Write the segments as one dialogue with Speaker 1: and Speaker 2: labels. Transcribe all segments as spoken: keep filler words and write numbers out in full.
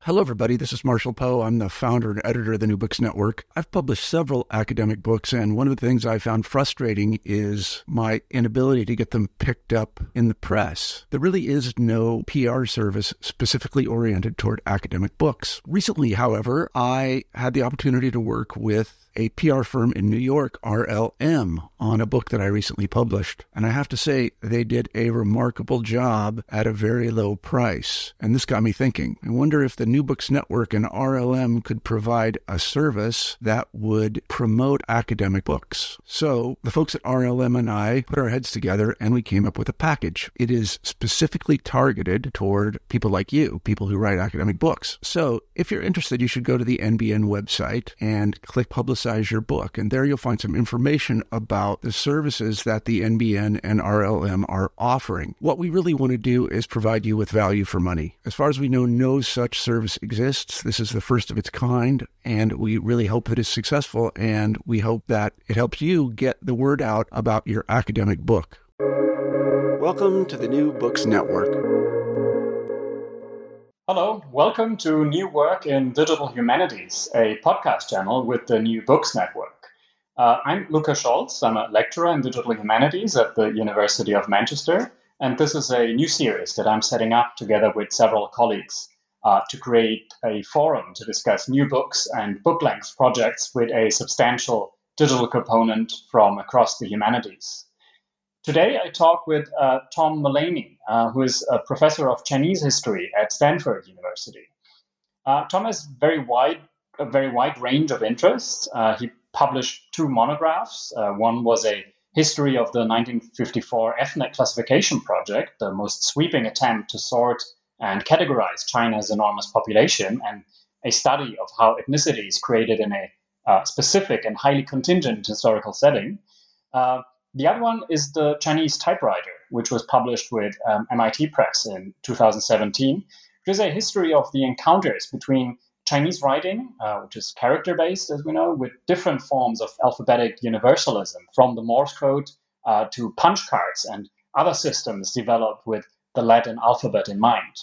Speaker 1: Hello, everybody. This is Marshall Poe. I'm the founder and editor of the New Books Network. I've published several academic books, and one of the things I found frustrating is my inability to get them picked up in the press. There really is no P R service specifically oriented toward academic books. Recently, however, I had the opportunity to work with a P R firm in New York, R L M, on a book that I recently published. And I have to say, they did a remarkable job at a very low price. And this got me thinking. I wonder if the New Books Network and R L M could provide a service that would promote academic books. So the folks at R L M and I put our heads together and we came up with a package. It is specifically targeted toward people like you, people who write academic books. So if you're interested, you should go to the N B N website and click Publicize your book. And there you'll find some information about the services that the N B N and R L M are offering. What we really want to do is provide you with value for money. As far as we know, no such service exists. This is the first of its kind, and we really hope that it's successful, and we hope that it helps you get the word out about your academic book. Welcome to the New Books Network.
Speaker 2: Hello, welcome to New Work in Digital Humanities, a podcast channel with the New Books Network. Uh, I'm Lukas Scholz. I'm a lecturer in digital humanities at the University of Manchester, and this is a new series that I'm setting up together with several colleagues uh, to create a forum to discuss new books and book-length projects with a substantial digital component from across the humanities. Today, I talk with uh, Tom Mullaney, uh, who is a professor of Chinese history at Stanford University. Uh, Tom has very wide, a very wide range of interests. Uh, he published two monographs. Uh, one was a history of the nineteen fifty-four ethnic classification project, the most sweeping attempt to sort and categorize China's enormous population, and a study of how ethnicity is created in a uh, specific and highly contingent historical setting. Uh, The other one is the Chinese typewriter, which was published with um, M I T Press in two thousand seventeen, which is a history of the encounters between Chinese writing, uh, which is character-based, as we know, with different forms of alphabetic universalism, from the Morse code uh, to punch cards and other systems developed with the Latin alphabet in mind.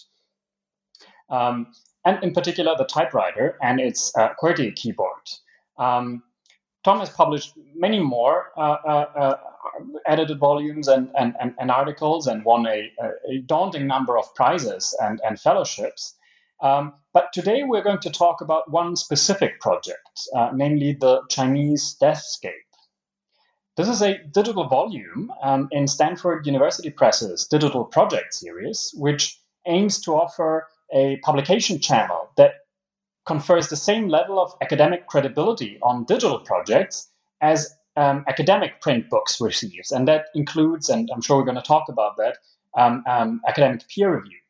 Speaker 2: Um, and in particular, the typewriter and its uh, QWERTY keyboard. Um, Tom has published many more uh, uh, uh, edited volumes and, and, and, and articles and won a, a daunting number of prizes and, and fellowships. Um, but today we're going to talk about one specific project, uh, namely the Chinese Deathscape. This is a digital volume um, in Stanford University Press's Digital Project Series, which aims to offer a publication channel that confers the same level of academic credibility on digital projects as um, academic print books receives. And that includes, and I'm sure we're going to talk about that, um, um, academic peer review.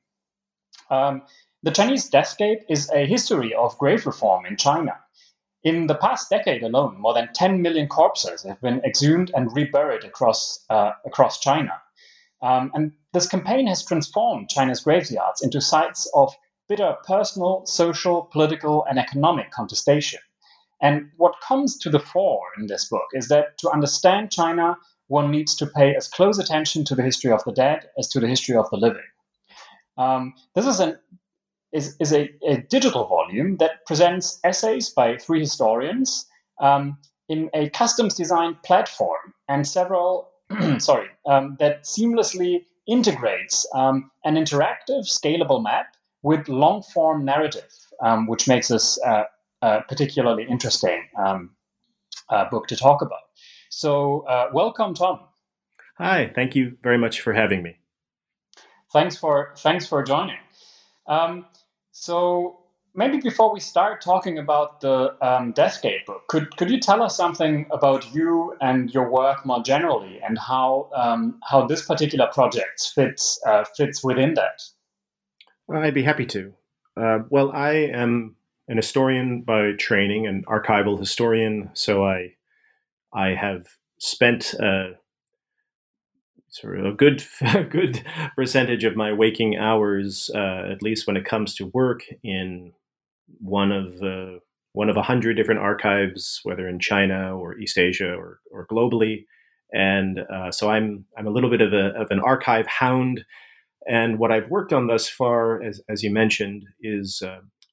Speaker 2: Um, the Chinese Deathscape is a history of grave reform in China. In the past decade alone, more than ten million corpses have been exhumed and reburied across, uh, across China. Um, and this campaign has transformed China's graveyards into sites of bitter personal, social, political, and economic contestation. And what comes to the fore in this book is that to understand China, one needs to pay as close attention to the history of the dead as to the history of the living. Um, this is, an, is, is a, a digital volume that presents essays by three historians um, in a customs-designed platform and several, sorry, um, that seamlessly integrates um, an interactive, scalable map with long-form narrative, um, which makes this uh, a particularly interesting um, uh, book to talk about. So uh, welcome, Tom.
Speaker 3: Hi, thank you very much for having me.
Speaker 2: Thanks for thanks for joining. Um, so maybe before we start talking about the um, Deathscape book, could could you tell us something about you and your work more generally, and how um, how this particular project fits uh, fits within that?
Speaker 3: I'd be happy to. Uh, well, I am an historian by training, an archival historian. So I, I have spent uh, sort of a good, a good percentage of my waking hours, uh, at least when it comes to work, in one of the one of a hundred different archives, whether in China or East Asia or or globally. And uh, so I'm I'm a little bit of a of an archive hound. And what I've worked on thus far, as, as you mentioned, is uh,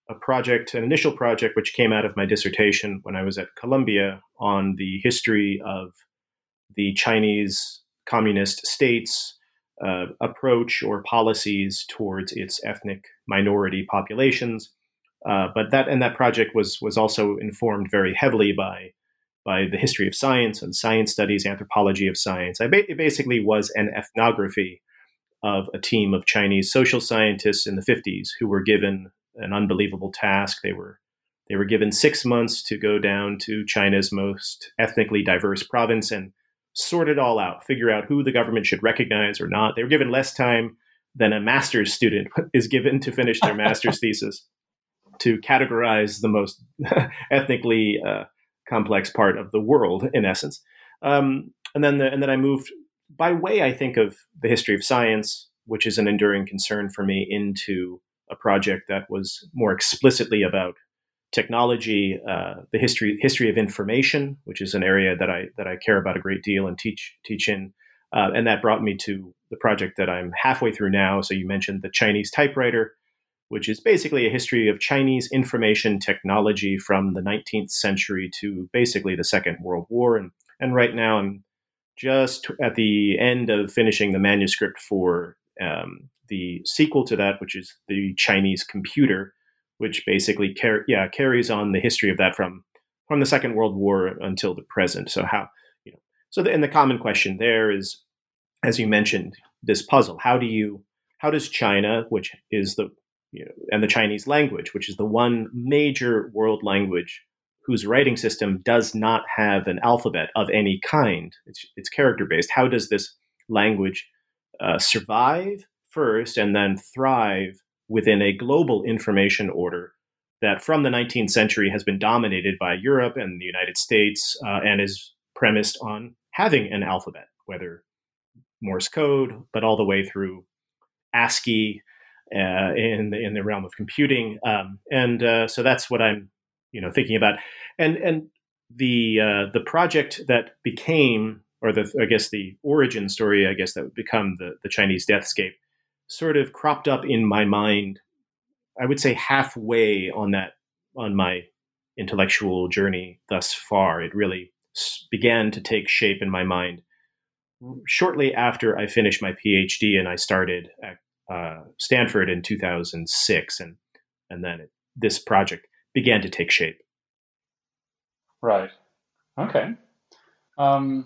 Speaker 3: a project, an initial project, which came out of my dissertation when I was at Columbia on the history of the Chinese communist state's uh, approach or policies towards its ethnic minority populations. Uh, but that and that project was was also informed very heavily by by the history of science and science studies, anthropology of science. I ba- it basically was an ethnography of a team of Chinese social scientists in the fifties who were given an unbelievable task. They were they were given six months to go down to China's most ethnically diverse province and sort it all out, figure out who the government should recognize or not. They were given less time than a master's student is given to finish their master's thesis, to categorize the most ethnically uh, complex part of the world, in essence. Um, and then the, and then I moved, by way, I think, of the history of science, which is an enduring concern for me, into a project that was more explicitly about technology, uh, the history history of information, which is an area that I that I care about a great deal and teach teach in. Uh, and that brought me to the project that I'm halfway through now. So you mentioned the Chinese typewriter, which is basically a history of Chinese information technology from the nineteenth century to basically the Second World War. And, and right now I'm just at the end of finishing the manuscript for um, the sequel to that, which is the Chinese computer, which basically car- yeah, carries on the history of that from, from the Second World War until the present. So how, you know, so the, and the common question there is, as you mentioned, this puzzle, how do you, how does China, which is the, you know, and the Chinese language, which is the one major world language whose writing system does not have an alphabet of any kind, it's, it's character-based. How does this language uh, survive first and then thrive within a global information order that from the nineteenth century has been dominated by Europe and the United States uh, and is premised on having an alphabet, whether Morse code, but all the way through ASCII uh, in the in the realm of computing, um, and uh, so that's what I'm, you know, thinking about. And and the uh, the project that became, or the I guess the origin story, I guess that would become the the Chinese Deathscape, sort of cropped up in my mind, I would say halfway on that on my intellectual journey thus far. It really began to take shape in my mind shortly after I finished my PhD and I started at uh, Stanford in two thousand six, and and then it, this project began to take shape.
Speaker 2: Right. Okay. Um,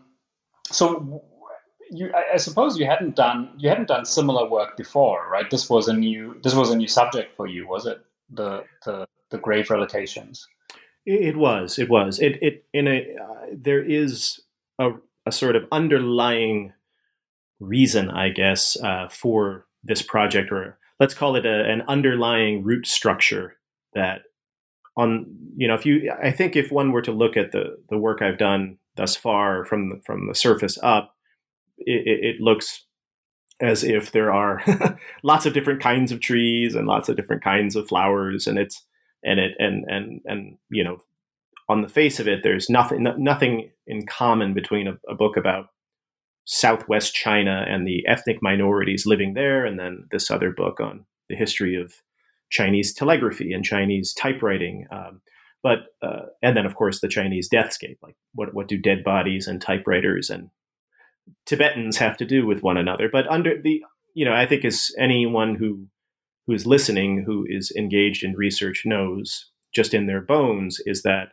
Speaker 2: so you, I, I suppose you hadn't done you hadn't done similar work before, right? This was a new this was a new subject for you, was it? The the the grave relocations.
Speaker 3: It was. It was. It it in a uh, there is a a sort of underlying reason, I guess, uh, for this project, or let's call it a, an underlying root structure that on, you know, if you, I think if one were to look at the, the work I've done thus far from the, from the surface up, it, it looks as if there are lots of different kinds of trees and lots of different kinds of flowers. And it's, and it, and, and, and, you know, on the face of it, there's nothing, nothing in common between a, a book about Southwest China and the ethnic minorities living there, and then this other book on the history of Chinese telegraphy and Chinese typewriting. Um, but uh, and then, of course, the Chinese Deathscape. Like, what what do dead bodies and typewriters and Tibetans have to do with one another? But under the, you know, I think as anyone who who is listening, who is engaged in research knows, just in their bones, is that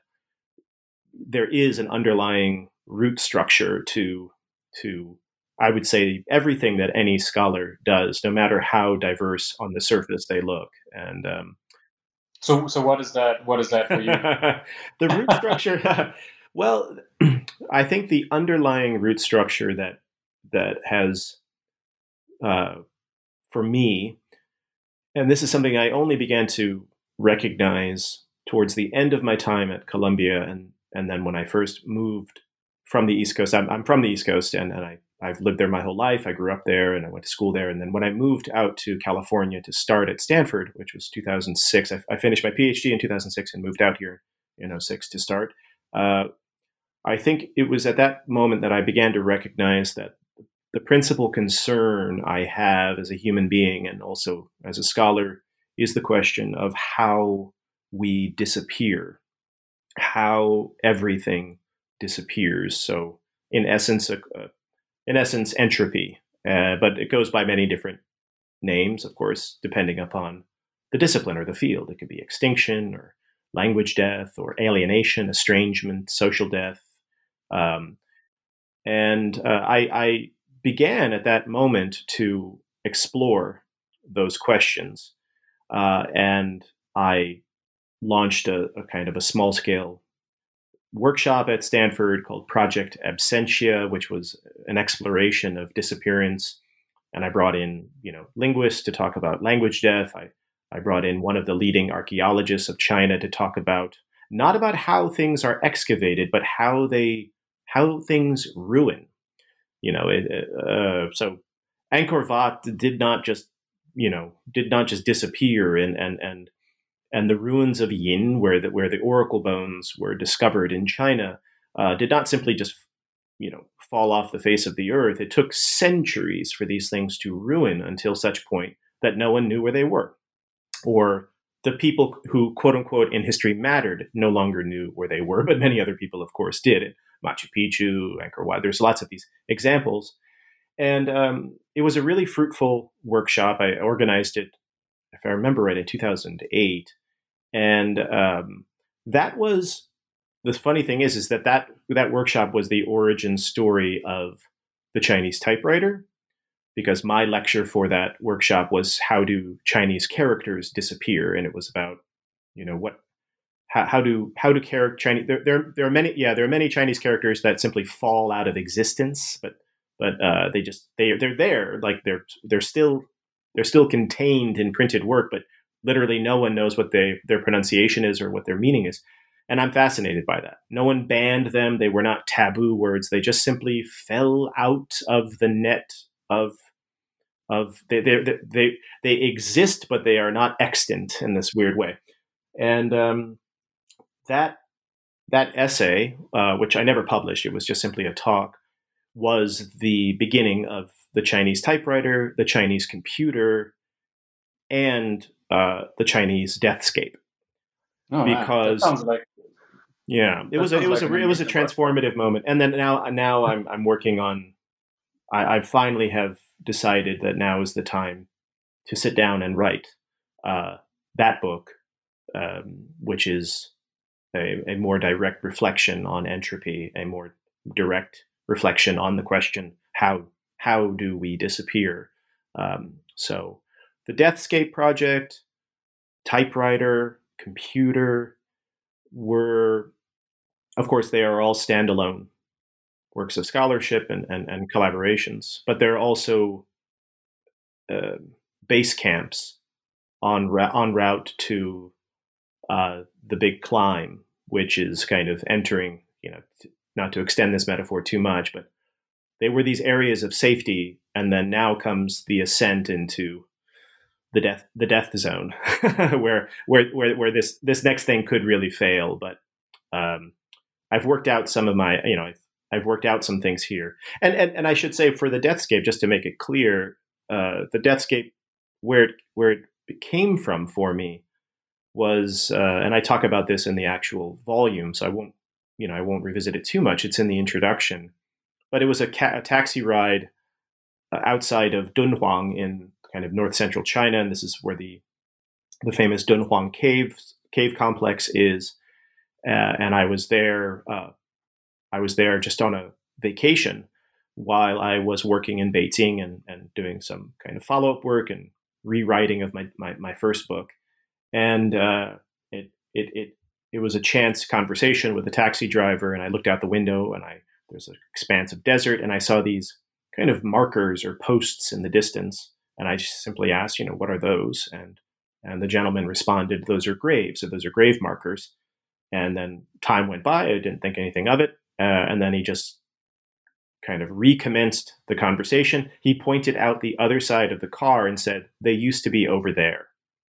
Speaker 3: there is an underlying root structure to to, I would say, everything that any scholar does, no matter how diverse on the surface they look. And um,
Speaker 2: so, so what is that? What is that for you?
Speaker 3: The root structure. Well, I think the underlying root structure that that has, uh, for me, and this is something I only began to recognize towards the end of my time at Columbia, and and then when I first moved from the East Coast. I'm, I'm from the East Coast, and, and I, I've lived there my whole life. I grew up there, and I went to school there. And then when I moved out to California to start at Stanford, which was two thousand six, I, I finished my PhD in two thousand six and moved out here in oh six to start. Uh, I think it was at that moment that I began to recognize that the principal concern I have as a human being and also as a scholar is the question of how we disappear, how everything disappears. So, in essence, a, a, in essence, entropy, uh, but it goes by many different names, of course, depending upon the discipline or the field. It could be extinction or language death or alienation, estrangement, social death. Um, and uh, I, I began at that moment to explore those questions. Uh, and I launched a, a kind of a small scale workshop at Stanford called Project Absentia, which was an exploration of disappearance. And I brought in, you know, linguists to talk about language death. I, I brought in one of the leading archaeologists of China to talk about, not about how things are excavated, but how they, how things ruin. You know, it, uh, so Angkor Wat did not just, you know, did not just disappear, and and and and the ruins of Yin, where the where the oracle bones were discovered in China, uh, did not simply just, you know, fall off the face of the earth. It took centuries for these things to ruin until such point that no one knew where they were, or the people who, quote unquote, in history mattered no longer knew where they were, but many other people, of course, did. Machu Picchu, Angkor Wat, there's lots of these examples. And um, it was a really fruitful workshop. I organized it, if I remember right, in two thousand eight. And um, that was, the funny thing is, is that, that that workshop was the origin story of the Chinese typewriter, because my lecture for that workshop was how do Chinese characters disappear? And it was about, you know, what, how, how do, how do character Chinese, there, there, there are many, yeah, there are many Chinese characters that simply fall out of existence, but, but uh, they just, they, they're there, like they're, they're still, they're still contained in printed work, but literally no one knows what they, their pronunciation is or what their meaning is. And I'm fascinated by that. No one banned them. They were not taboo words. They just simply fell out of the net of, of they, they, they, they exist, but they are not extant in this weird way. And um, that, that essay, uh, which I never published, it was just simply a talk, was the beginning of the Chinese typewriter, the Chinese computer, and uh, the Chinese deathscape.
Speaker 2: Oh,
Speaker 3: because
Speaker 2: that sounds like
Speaker 3: yeah, it was a, it was
Speaker 2: like
Speaker 3: a it was a transformative work. moment. And then now now I'm I'm working on. I, I finally have decided that now is the time to sit down and write uh, that book, um, which is a, a more direct reflection on entropy, a more direct reflection on the question how how do we disappear? Um, so the Deathscape project, typewriter, computer were, of course, they are all standalone works of scholarship and, and, and collaborations, but they're also uh, base camps on, on route to uh, the big climb, which is kind of entering, you know, t- not to extend this metaphor too much, but they were these areas of safety, and then now comes the ascent into the death the death zone, where, where where where this this next thing could really fail. But um, I've worked out some of my, you know, I've, I've worked out some things here, and and and I should say for the Deathscape, just to make it clear, uh, the Deathscape, where it, where it came from for me was, uh, and I talk about this in the actual volume, so I won't, you know, I won't revisit it too much. It's in the introduction, but it was a, ca- a taxi ride uh, outside of Dunhuang in kind of north central China, and this is where the the famous Dunhuang cave cave complex is. Uh, and I was there. Uh, I was there just on a vacation while I was working in Beijing and, and doing some kind of follow up work and rewriting of my my, my first book. And uh, it it it it was a chance conversation with a taxi driver, and I looked out the window, and I there's an expanse of desert, and I saw these kind of markers or posts in the distance. And I just simply asked, you know, what are those? And and the gentleman responded, those are graves, so those are grave markers. And then time went by, I didn't think anything of it. Uh, and then he just kind of recommenced the conversation. He pointed out the other side of the car and said, they used to be over there.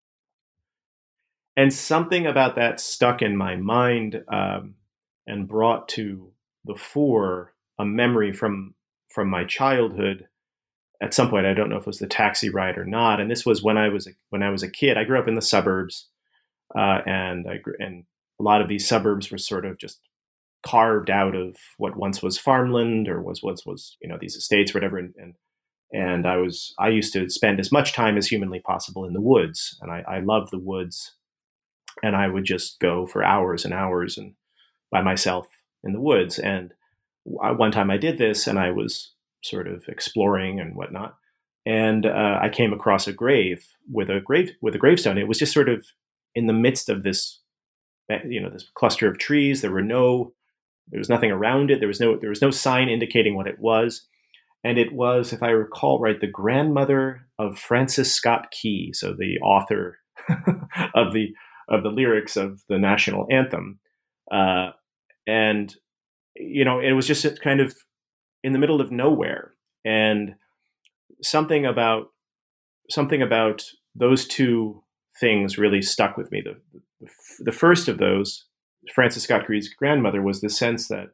Speaker 3: And something about that stuck in my mind um, and brought to the fore a memory from, from my childhood at some point, I don't know if it was the taxi ride or not. And this was when I was a, when I was a kid. I grew up in the suburbs, uh, and I grew, and a lot of these suburbs were sort of just carved out of what once was farmland or was was was you know these estates, or whatever. And and, and I was I used to spend as much time as humanly possible in the woods, and I, I love the woods, and I would just go for hours and hours and by myself in the woods. And one time I did this, and I was sort of exploring and whatnot, and uh, I came across a grave with a grave with a gravestone. It was just sort of in the midst of this, you know, this cluster of trees. There were no, there was nothing around it. There was no, there was no sign indicating what it was, and it was, if I recall right, the grandmother of Francis Scott Key, so the author of the of the lyrics of the national anthem, uh, and you know, it was just kind of in the middle of nowhere. And something about something about those two things really stuck with me. The, the, the first of those, Francis Scott Key's grandmother, was the sense that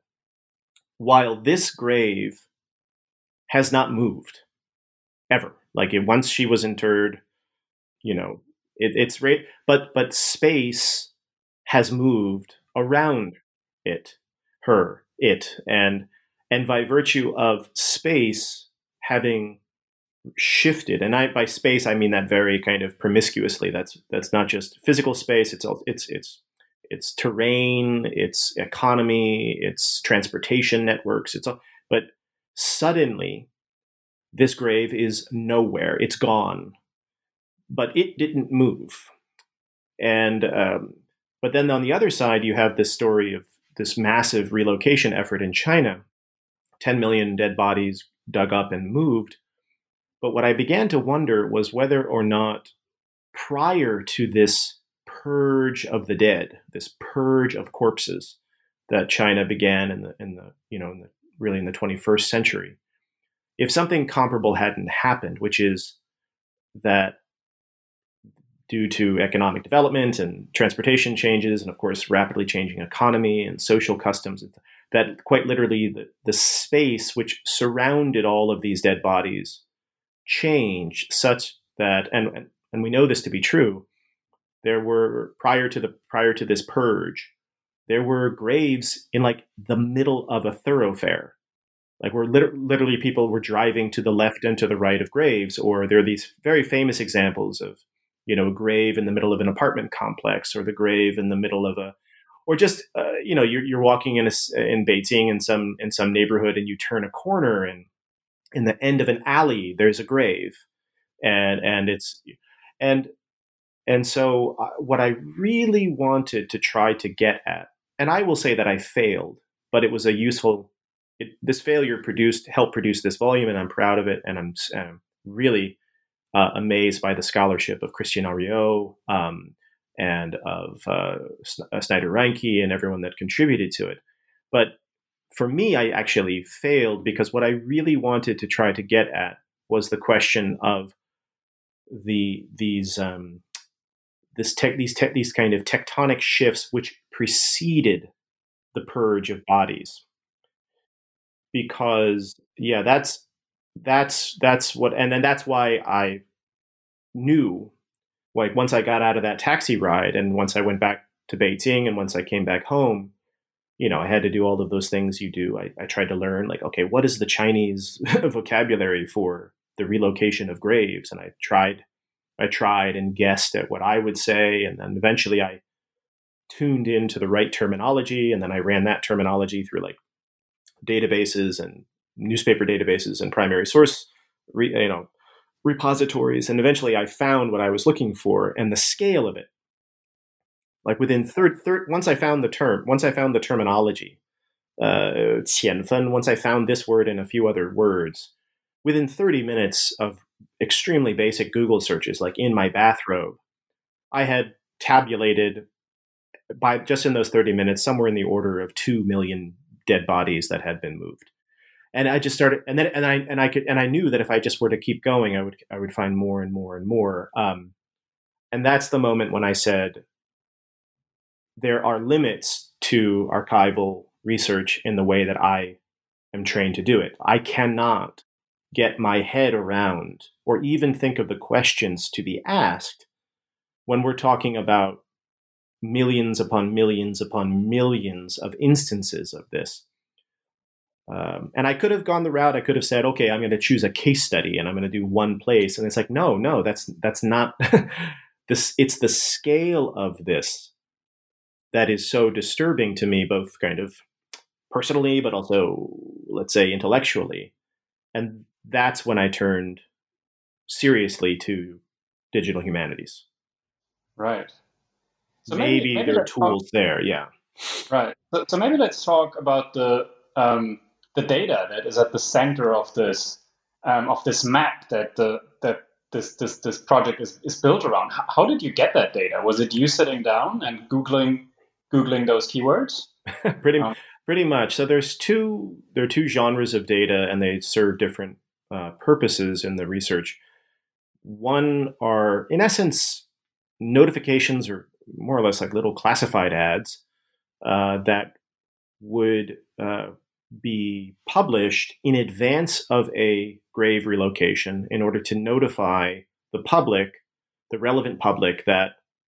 Speaker 3: while this grave has not moved ever, like it, once she was interred, you know, it, it's right, but but space has moved around it, her, it, and and by virtue of space having shifted, and I, by space I mean that very kind of promiscuously. That's that's not just physical space. It's it's it's it's terrain, it's economy, it's transportation networks. It's all, but suddenly this grave is nowhere. It's gone, but it didn't move. And um, but then on the other side, you have this story of this massive relocation effort in China. ten million dead bodies dug up and moved. But what I began to wonder was whether or not prior to this purge of the dead, this purge of corpses that China began in the, in the you know, in the, really in the twenty-first century, if something comparable hadn't happened, which is that due to economic development and transportation changes, and of course, rapidly changing economy and social customs, that quite literally the, the space which surrounded all of these dead bodies changed such that, and and we know this to be true, there were, prior to the prior to this purge, there were graves in like the middle of a thoroughfare. Like where lit- literally people were driving to the left and to the right of graves, or there are these very famous examples of, you know, a grave in the middle of an apartment complex, or the grave in the middle of a, or just uh, you know, you're you're walking in a, in Beijing in some in some neighborhood, and you turn a corner, and in the end of an alley there's a grave, and and it's and and so uh, what I really wanted to try to get at, and I will say that I failed, but it was a useful. It, this failure produced helped produce this volume, and I'm proud of it, and I'm, I'm really uh, amazed by the scholarship of Christian Ariot, um, and of uh, Snyder Reinke and everyone that contributed to it. But for me, I actually failed because what I really wanted to try to get at was the question of the these um, this tech these te- these kind of tectonic shifts which preceded the purge of bodies. Because yeah, that's that's that's what, and then that's why I knew, like once I got out of that taxi ride, and once I went back to Beijing, and once I came back home, you know, I had to do all of those things you do. I, I tried to learn, like, okay, what is the Chinese vocabulary for the relocation of graves? And I tried, I tried and guessed at what I would say, and then eventually I tuned into the right terminology, and then I ran that terminology through like databases and newspaper databases and primary source, re, you know, repositories, and eventually I found what I was looking for, and the scale of it. Like within third, third, once I found the term, once I found the terminology, uh, 浅分, once I found this word and a few other words, within thirty minutes of extremely basic Google searches, like in my bathrobe, I had tabulated by just in those thirty minutes somewhere in the order of two million dead bodies that had been moved. And I just started, and then, and I, and I could, and I knew that if I just were to keep going, I would, I would find more and more and more. Um, and that's the moment when I said, there are limits to archival research in the way that I am trained to do it. I cannot get my head around or even think of the questions to be asked when we're talking about millions upon millions upon millions of instances of this. Um, and I could have gone the route, I could have said, okay, I'm going to choose a case study and I'm going to do one place. And it's like, no, no, that's that's not this. It's the scale of this that is so disturbing to me, both kind of personally, but also, let's say, intellectually. And that's when I turned seriously to digital humanities.
Speaker 2: Right. So
Speaker 3: maybe, maybe, maybe there are tools talk, there, yeah.
Speaker 2: Right. So, so maybe let's talk about the um, the data that is at the center of this um, of this map that the that this this this project is, is built around. How, how did you get that data? Was it you sitting down and googling googling those keywords?
Speaker 3: pretty um, pretty much. So there's two there are two genres of data, and they serve different uh, purposes in the research. One are, in essence, notifications, or more or less like little classified ads uh, that would uh, be published in advance of a grave relocation in order to notify the public, the relevant public, that,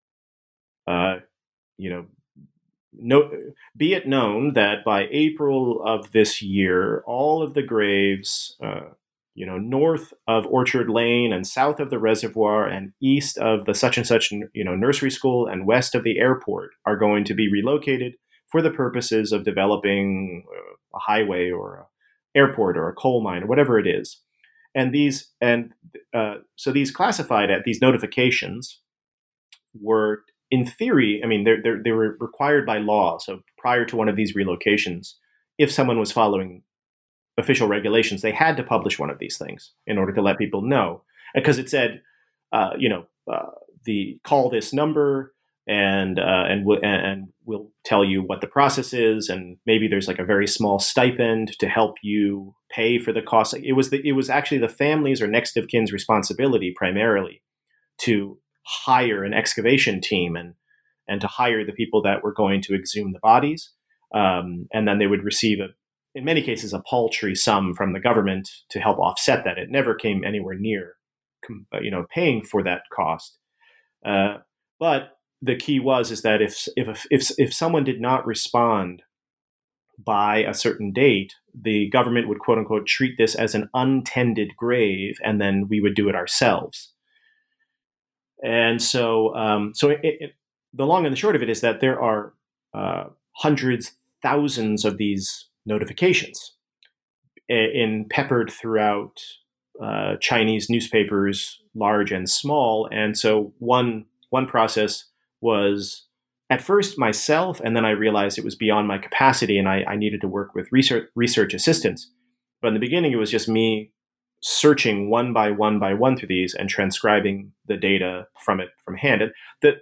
Speaker 3: uh, you know, no, be it known that by April of this year, all of the graves, uh, you know, north of Orchard Lane and south of the reservoir and east of the such and such, you know, nursery school and west of the airport are going to be relocated for the purposes of developing a highway or an airport or a coal mine or whatever it is. And these, and uh, so these classified at these notifications were, in theory, I mean, they're, they're, they were required by law. So prior to one of these relocations, if someone was following official regulations, they had to publish one of these things in order to let people know, because it said, uh, you know, uh, the call this number and uh, and w- and we'll tell you what the process is, and maybe there's like a very small stipend to help you pay for the cost. It was the, it was actually the family's or next of kin's responsibility primarily to hire an excavation team and and to hire the people that were going to exhume the bodies, um, and then they would receive a, in many cases, a paltry sum from the government to help offset that. It never came anywhere near, you know, paying for that cost. Uh, but the key was is that if if if if someone did not respond by a certain date, the government would, quote unquote, treat this as an untended grave, and then we would do it ourselves. And so, um, so it, it, the long and the short of it is that there are uh, hundreds, thousands of these notifications in peppered throughout uh, Chinese newspapers, large and small. And so one one process was at first myself, and then I realized it was beyond my capacity, and I, I needed to work with research research assistants. But in the beginning, it was just me searching one by one by one through these and transcribing the data from it from hand. And that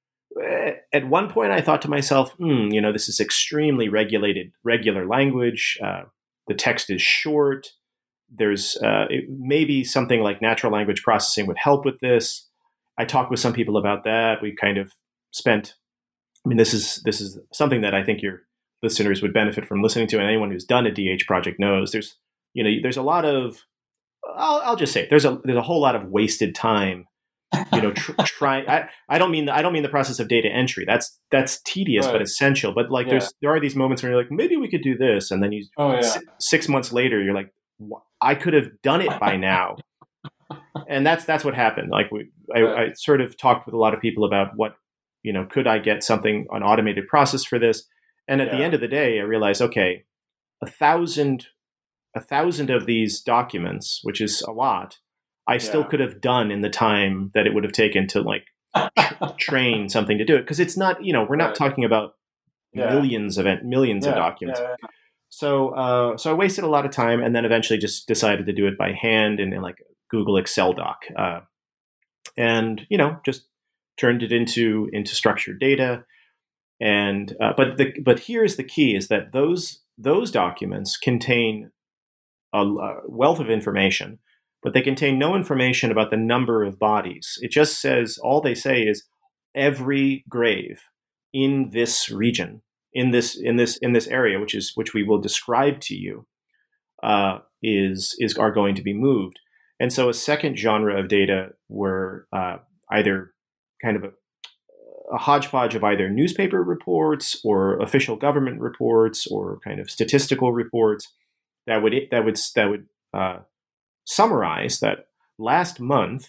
Speaker 3: at one point, I thought to myself, hmm, you know, this is extremely regulated, regular language. Uh, the text is short. There's uh, it, maybe something like natural language processing would help with this. I talked with some people about that. We kind of spent. I mean, this is this is something that I think your listeners would benefit from listening to, and anyone who's done a D H project knows. There's, you know, there's a lot of. I'll, I'll just say it, there's a there's a whole lot of wasted time. You know, tr- try. I, I don't mean the, I don't mean the process of data entry. That's that's tedious
Speaker 2: right.
Speaker 3: but essential. But like, yeah. there's there are these moments where you're like, maybe we could do this, and then you
Speaker 2: oh, yeah.
Speaker 3: six, six months later, you're like, I could have done it by now. And that's that's what happened. Like we, I, right. I sort of talked with a lot of people about what, you know, could I get something, an automated process for this? And at yeah. the end of the day, I realized, okay, a thousand, a thousand of these documents, which is a lot, I still yeah. could have done in the time that it would have taken to like tra- train something to do it. Because it's not, you know, we're not right. talking about yeah. millions of millions
Speaker 2: yeah.
Speaker 3: of documents.
Speaker 2: Yeah, yeah.
Speaker 3: So, uh, so I wasted a lot of time, and then eventually just decided to do it by hand in, in like Google Excel doc, uh, and you know, just turned it into into structured data. And uh, but the but here's the key: is that those those documents contain a, a wealth of information, but they contain no information about the number of bodies. It just says, all they say is every grave in this region, in this in this in this area, which is which we will describe to you, uh, is is are going to be moved. And so a second genre of data were uh, either kind of a, a hodgepodge of either newspaper reports or official government reports or kind of statistical reports that would that would that would uh, summarize that last month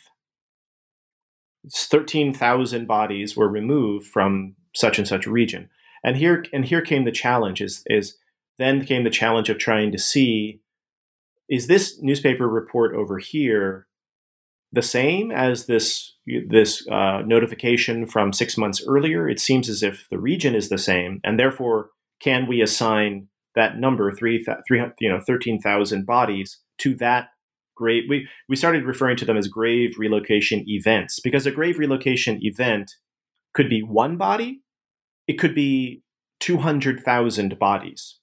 Speaker 3: thirteen thousand bodies were removed from such and such a region. And here and here came the challenge is, is then came the challenge of trying to see, is this newspaper report over here the same as this this uh, notification from six months earlier? It seems as if the region is the same, and therefore, can we assign that number, three, three you know, thirteen thousand bodies, to that grave? We we started referring to them as grave relocation events, because a grave relocation event could be one body, it could be two hundred thousand bodies.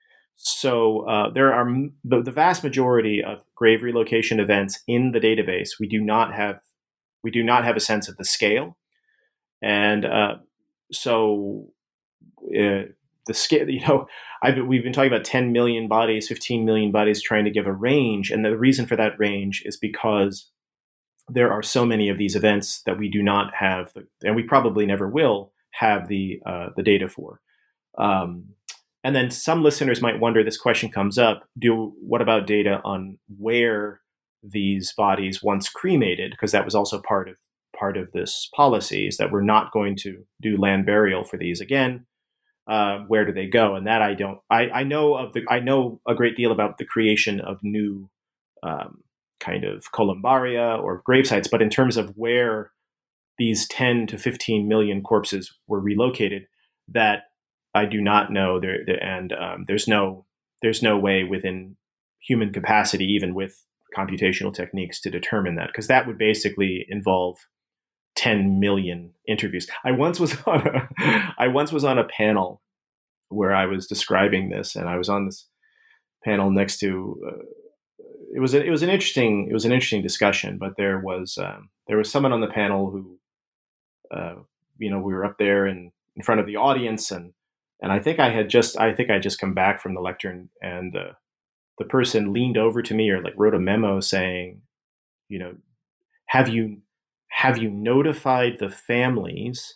Speaker 3: So uh, there are the, the vast majority of grave relocation events in the database. We do not have we do not have a sense of the scale, and uh, so uh, the scale. You know, I've, we've been talking about ten million bodies, fifteen million bodies, trying to give a range, and the reason for that range is because there are so many of these events that we do not have, the, and we probably never will have the uh, the data for. Um, And then some listeners might wonder, this question comes up, do what about data on where these bodies once cremated? Because that was also part of part of this policy, is that we're not going to do land burial for these again. Uh, where do they go? And that I don't, I, I know of the, I know a great deal about the creation of new um, kind of columbaria or grave sites, but in terms of where these ten to fifteen million corpses were relocated, that I do not know there, and um, there's no there's no way within human capacity, even with computational techniques, to determine that, because that would basically involve ten million interviews. I once was on a, I once was on a panel where I was describing this, and I was on this panel next to. Uh, it was a, it was an interesting it was an interesting discussion, but there was um, there was someone on the panel who, uh, you know, we were up there in in front of the audience, and. And I think I had just, I think I had just come back from the lectern, and uh, the person leaned over to me or like wrote a memo saying, you know, have you, have you notified the families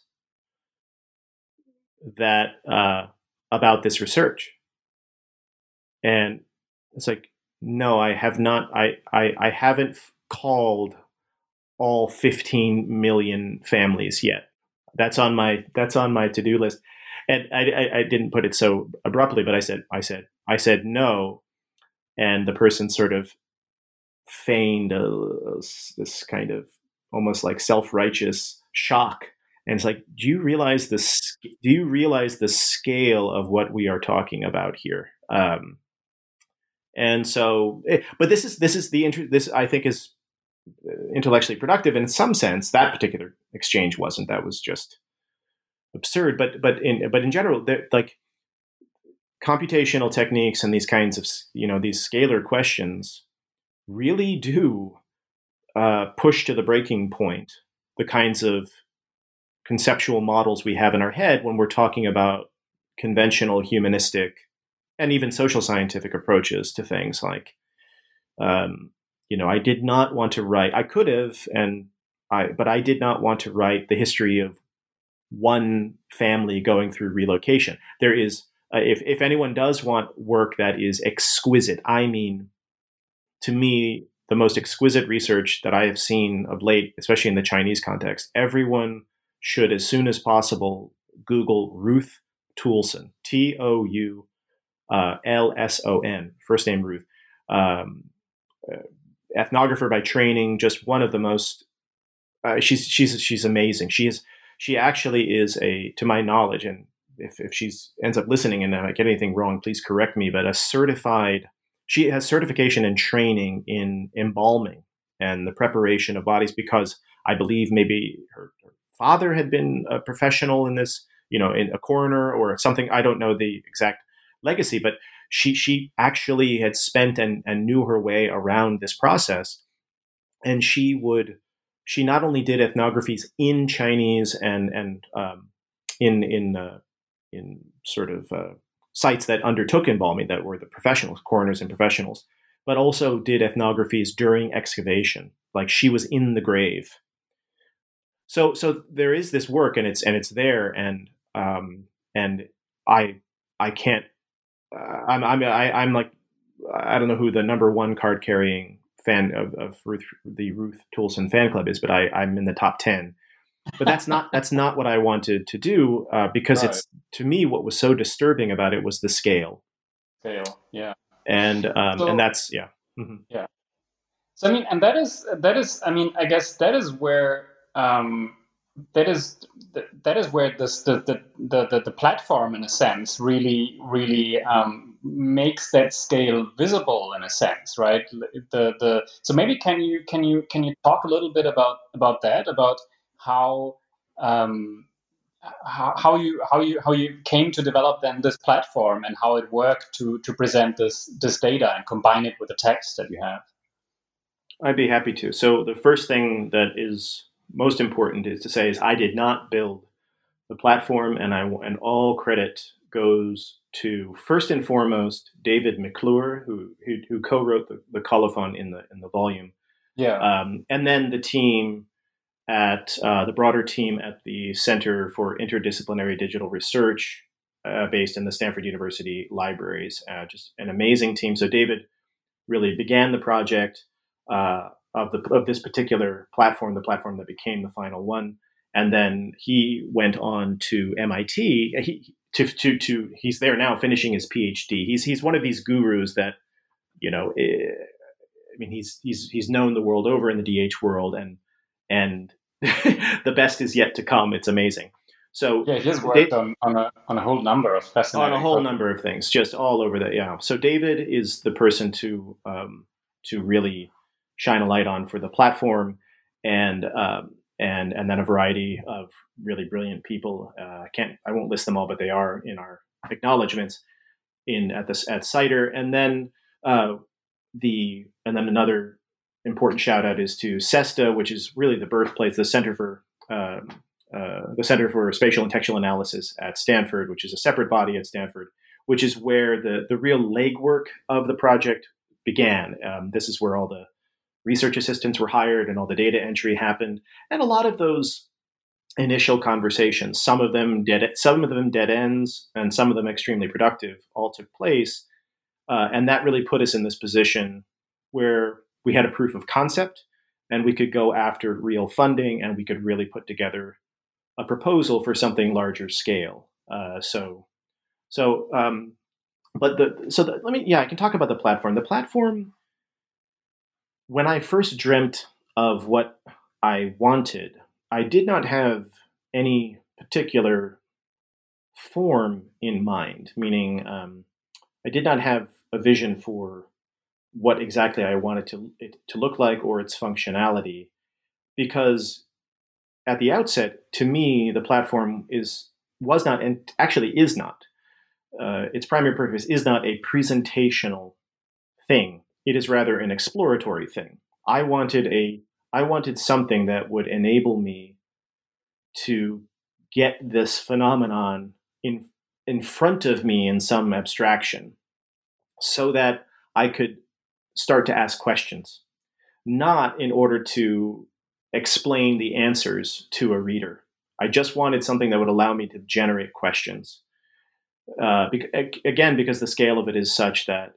Speaker 3: that, uh, about this research? And it's like, no, I have not, I, I, I haven't called all fifteen million families yet. That's on my, that's on my to-do list. And I, I, I didn't put it so abruptly, but I said, I said, I said no, and the person sort of feigned a, this kind of almost like self-righteous shock, and it's like, do you realize this? Do you realize the scale of what we are talking about here? Um, and so, but this is this is the this I think is intellectually productive in some sense. That particular exchange wasn't. That was just absurd, but but in but in general, like computational techniques and these kinds of, you know, these scalar questions really do uh, push to the breaking point the kinds of conceptual models we have in our head when we're talking about conventional humanistic and even social scientific approaches to things. Like, um, you know, I did not want to write. I could have, and I, but I did not want to write the history of one family going through relocation. There is, uh, if, if anyone does want work that is exquisite, I mean, to me, the most exquisite research that I have seen of late, especially in the Chinese context, everyone should, as soon as possible, Google Ruth Toulson, T O U L S O N, first name Ruth, um, uh, ethnographer by training, just one of the most, uh, she's, she's, she's amazing. She is, She actually is a, to my knowledge, and if, if she ends up listening and I get anything wrong, please correct me, but a certified, she has certification and training in embalming and the preparation of bodies, because I believe maybe her, her father had been a professional in this, you know, in a coroner or something. I don't know the exact legacy, but she she actually had spent and, and knew her way around this process. And she would, she not only did ethnographies in Chinese and and um, in in uh, in sort of uh, sites that undertook embalming, that were the professionals, coroners and professionals, but also did ethnographies during excavation, like she was in the grave. So, so there is this work, and it's and it's there, and um, and I I can't uh, I'm I'm I, I'm like I don't know who the number one card carrying fan of, of Ruth, the Ruth Toulson fan club is, but I I'm in the top ten. But that's not that's not what I wanted to do uh, because right. It's to me what was so disturbing about it was the scale.
Speaker 2: Scale, yeah,
Speaker 3: and um,
Speaker 2: so,
Speaker 3: and that's yeah, mm-hmm.
Speaker 2: yeah. So I mean, and that is that is I mean, I guess that is where um, that is that is where this the the, the the platform in a sense really really um, makes that scale visible in a sense, right? The the so maybe can you can you can you talk a little bit about about that about how um, how, how you how you how you came to develop then this platform and how it worked to to present this this data and combine it with the text that you have.
Speaker 3: I'd be happy to. So the first thing that is most important is to say is I did not build the platform, and I and all credit goes to first and foremost David McClure, who who, who co-wrote the, the colophon in the in the volume.
Speaker 2: Yeah,
Speaker 3: um, and then the team at uh, the broader team at the Center for Interdisciplinary Digital Research, uh, based in the Stanford University libraries. Uh, just an amazing team. So David really began the project uh, of the of this particular platform, the platform that became the final one, and then he went on to M I T. He to to to he's there now, finishing his PhD. He's he's one of these gurus that, you know, I mean, he's he's he's known the world over in the D H world, and and the best is yet to come. It's amazing. So
Speaker 2: yeah, he's worked Dave, on, on a on a whole number of fascinating
Speaker 3: on a whole projects. number of things, just all over that. Yeah. So David is the person to um, to really shine a light on for the platform, and um, and and then a variety of really brilliant people. Uh, I can't I won't list them all, but they are in our acknowledgments in at this at CIDR, and then uh, the and then another important shout out is to CESTA, which is really the birthplace, the Center for uh, uh, the Center for Spatial and Textual Analysis at Stanford, which is a separate body at Stanford, which is where the, the real legwork of the project began. Um, this is where all the research assistants were hired and all the data entry happened, and a lot of those initial conversations, some of them dead, some of them dead ends, and some of them extremely productive, all took place, uh, and that really put us in this position where we had a proof of concept, and we could go after real funding, and we could really put together a proposal for something larger scale. Uh, so, so, um, but the so the, let me yeah, I can talk about the platform. The platform, when I first dreamt of what I wanted, I did not have any particular form in mind. Meaning, um, I did not have a vision for what exactly I wanted to it to look like or its functionality, because at the outset, to me, the platform is was not and actually is not. Uh, its primary purpose is not a presentational thing. It is rather an exploratory thing. I wanted a I wanted something that would enable me to get this phenomenon in in front of me in some abstraction, so that I could start to ask questions, not in order to explain the answers to a reader. I just wanted something that would allow me to generate questions. Uh, be- again, because the scale of it is such that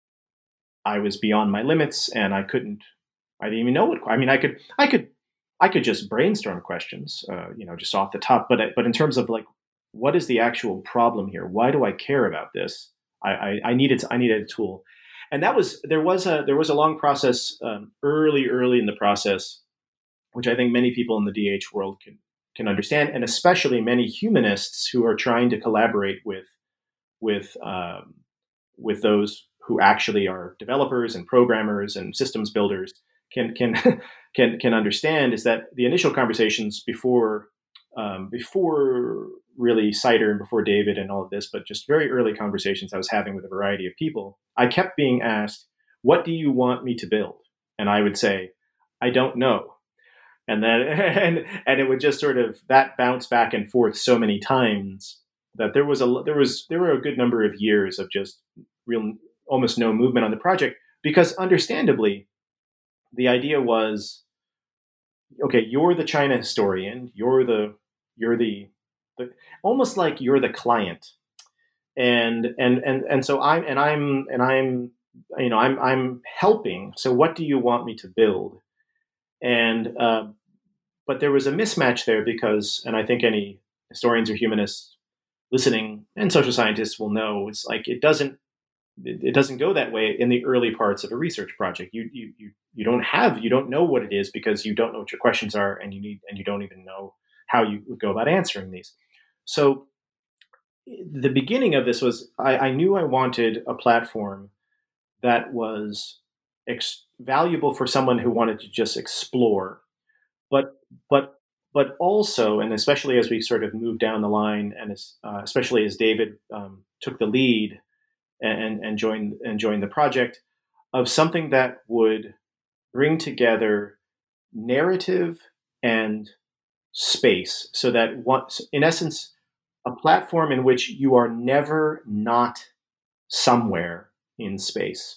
Speaker 3: I was beyond my limits, and I couldn't. I didn't even know what. I mean, I could, I could, I could just brainstorm questions, uh, you know, just off the top. But but in terms of like, what is the actual problem here? Why do I care about this? I I, I needed I needed a tool. And that was there was a there was a long process um, early early in the process, which I think many people in the D H world can can understand, and especially many humanists who are trying to collaborate with with um, with those who actually are developers and programmers and systems builders can can can can understand, is that the initial conversations before um, before really CIDR and before David and all of this, but just very early conversations I was having with a variety of people, I kept being asked, what do you want me to build? And I would say, I don't know. And then, and, and it would just sort of, that bounce back and forth so many times that there was a there was there were a good number of years of just real almost no movement on the project, because understandably, the idea was, okay, you're the China historian, you're the you're the, the almost like you're the client, and and and and so I'm and I'm and I'm you know I'm I'm helping. So what do you want me to build? And uh, but there was a mismatch there because, and I think any historians or humanists listening and social scientists will know, it's like it doesn't it, it doesn't go that way in the early parts of a research project. You you you you don't have you don't know what it is because you don't know what your questions are, and you need and you don't even know how you would go about answering these. So the beginning of this was I, I knew I wanted a platform that was ex- valuable for someone who wanted to just explore, but but but also, and especially as we sort of moved down the line, and as, uh, especially as David um, took the lead and, and joined and joined the project, of something that would bring together narrative and space, so that once, in essence, a platform in which you are never not somewhere in space.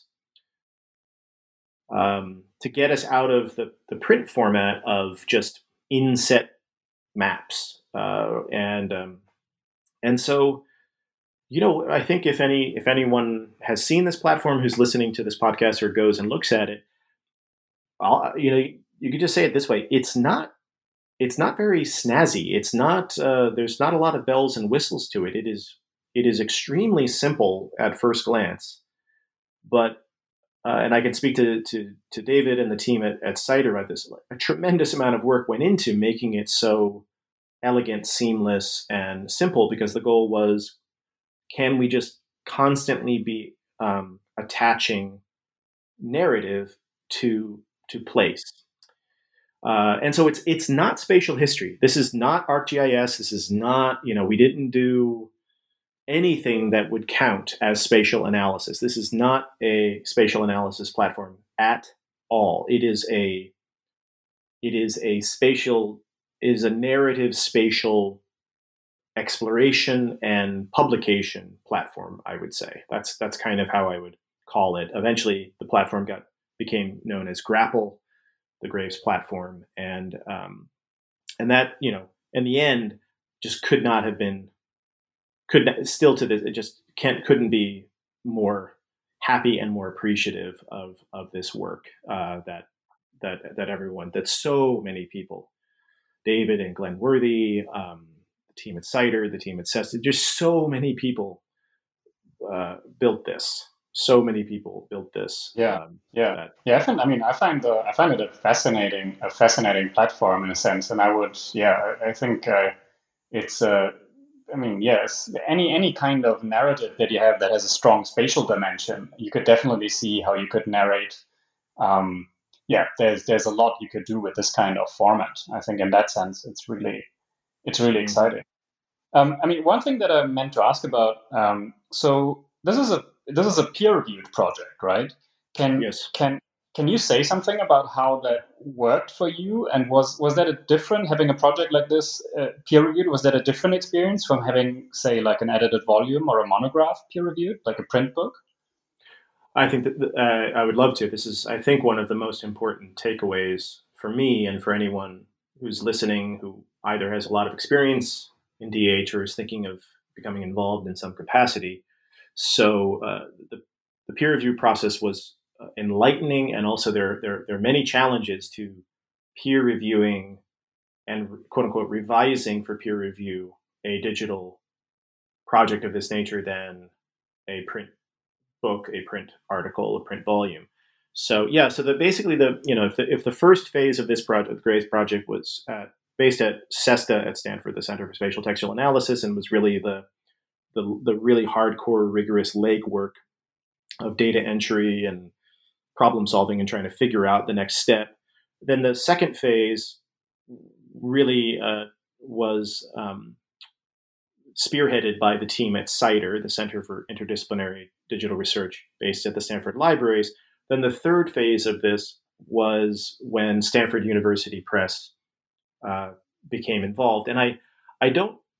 Speaker 3: Um, to get us out of the, the print format of just inset maps, uh, and um, and so, you know, I think if any if anyone has seen this platform, who's listening to this podcast or goes and looks at it, I'll, you know, you could just say it this way: it's not it's not very snazzy. It's not uh, there's not a lot of bells and whistles to it. It is it is extremely simple at first glance, but Uh, and I can speak to, to, to David and the team at, at CIDR about this. A tremendous amount of work went into making it so elegant, seamless, and simple, because the goal was, can we just constantly be um, attaching narrative to to place? Uh, and so it's it's not spatial history. This is not ArcGIS. This is not, you know, we didn't do anything that would count as spatial analysis. This is not a spatial analysis platform at all. It is a it is a spatial it is a narrative spatial exploration and publication platform, I would say. That's that's kind of how I would call it. Eventually the platform got became known as Grapple, the Graves platform, and um, and that, you know, in the end just could not have been could not, still to this, it just can't, couldn't be more happy and more appreciative of, of this work, uh, that, that, that everyone, that so many people, David and Glenn Worthy, um, the team at CIDR, the team at CESTA, just so many people, uh, built this. So many people built this.
Speaker 2: Yeah.
Speaker 3: Um,
Speaker 2: yeah.
Speaker 3: That,
Speaker 2: yeah. I find, I mean, I find, uh, I find it a fascinating, a fascinating platform in a sense. And I would, yeah, I, I think, uh, it's, uh, I mean, yes, any any kind of narrative that you have that has a strong spatial dimension, you could definitely see how you could narrate. Um, yeah, there's there's a lot you could do with this kind of format. I think in that sense, it's really it's really
Speaker 3: mm-hmm.
Speaker 2: exciting. Um, I mean, one thing that I meant to ask about. Um, so this is a this is a peer-reviewed project, right? Can
Speaker 3: yes.
Speaker 2: can Can you say something about how that worked for you? And was was that a different, having a project like this uh, peer-reviewed, was that a different experience from having, say, like an edited volume or a monograph peer-reviewed, like a print book?
Speaker 3: I think that uh, I would love to. This is, I think, one of the most important takeaways for me and for anyone who's listening who either has a lot of experience in D H or is thinking of becoming involved in some capacity. So uh, the, the peer review process was uh, enlightening, and also there, there, there are many challenges to peer reviewing and, quote unquote, revising for peer review a digital project of this nature than a print book, a print article, a print volume. So yeah, so the basically the you know if the if the first phase of this project, the Graves project, was at, based at CESTA at Stanford, the Center for Spatial Textual Analysis, and was really the the the really hardcore, rigorous legwork of data entry and problem solving and trying to figure out the next step. Then the second phase really uh, was um, spearheaded by the team at CIDR, the Center for Interdisciplinary Digital Research, based at the Stanford Libraries. Then the third phase of this was when Stanford University Press uh, became involved. And I, I don't,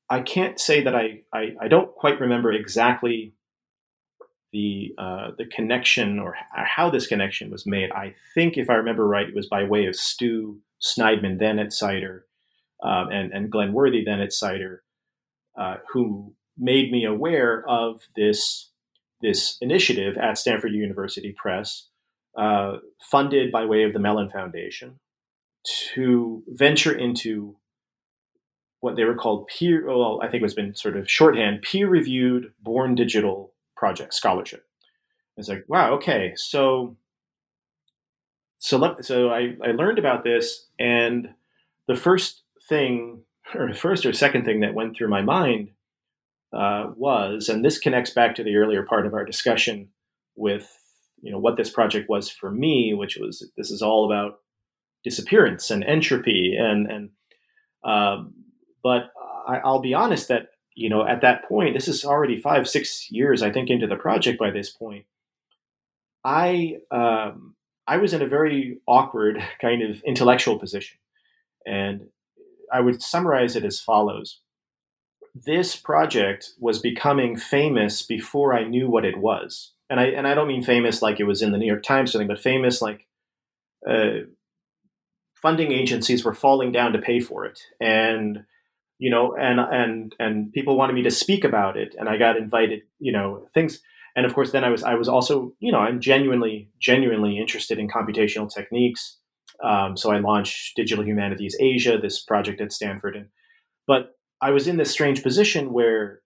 Speaker 3: I can't say that I, I, I don't quite remember exactly the uh, the connection or how this connection was made. I think, if I remember right, it was by way of Stu Snideman, then at CIDR, um, and, and Glenn Worthy, then at CIDR, uh, who made me aware of this, this initiative at Stanford University Press, uh, funded by way of the Mellon Foundation, to venture into what they were called peer, well, I think it's been sort of shorthand, peer-reviewed Born Digital project scholarship. It's like, wow, okay, so so let, so I, I learned about this, and the first thing, or first or second thing that went through my mind uh, was, and this connects back to the earlier part of our discussion with, you know, what this project was for me, which was, this is all about disappearance and entropy, and and um, but I, I'll be honest that, you know, at that point, this is already five, six years, I think, into the project by this point. I um, I was in a very awkward kind of intellectual position, and I would summarize it as follows: this project was becoming famous before I knew what it was, and I and I don't mean famous like it was in the New York Times or something, but famous like uh, funding agencies were falling down to pay for it, and you know, and and and people wanted me to speak about it, and I got invited, you know, things. And of course, then I was I was also, you know, I'm genuinely genuinely interested in computational techniques. Um, so I launched Digital Humanities Asia, this project at Stanford, and but I was in this strange position where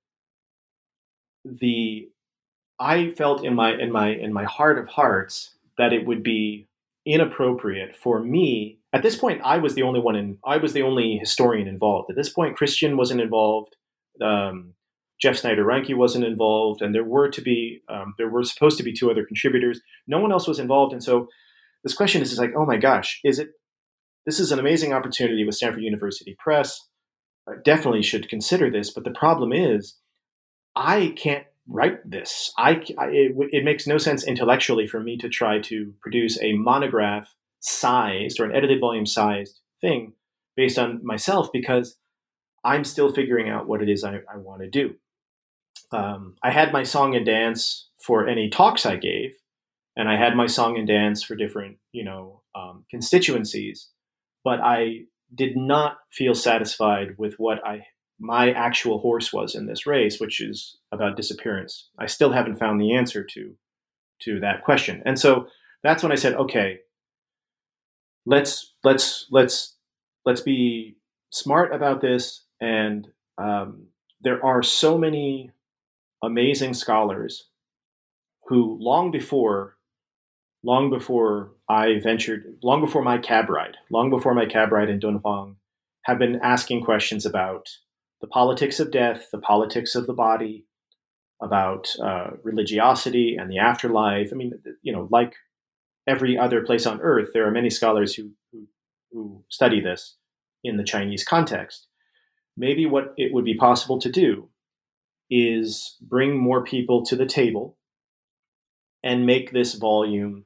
Speaker 3: the I felt in my in my in my heart of hearts that it would be inappropriate for me. At this point, I was the only one in. I was the only historian involved. At this point, Christian wasn't involved. Um, Jeff Snyder-Reinke wasn't involved, and there were to be um, there were supposed to be two other contributors. No one else was involved, and so this question is, is like, oh my gosh, is it? This is an amazing opportunity with Stanford University Press. I definitely should consider this, but the problem is, I can't write this. I, I it, it makes no sense intellectually for me to try to produce a monograph sized or an edited volume sized thing based on myself, because I'm still figuring out what it is I, I want to do. Um, I had my song and dance for any talks I gave, and I had my song and dance for different, you know, um, constituencies, but I did not feel satisfied with what I my actual horse was in this race, which is about disappearance. I still haven't found the answer to to that question, and so that's when I said, okay, let's let's let's let's be smart about this. And um, there are so many amazing scholars who, long before, long before I ventured, long before my cab ride, long before my cab ride in Dunhuang, have been asking questions about the politics of death, the politics of the body, about uh, religiosity and the afterlife. I mean, you know, like every other place on earth, there are many scholars who, who, who study this in the Chinese context. Maybe what it would be possible to do is bring more people to the table and make this volume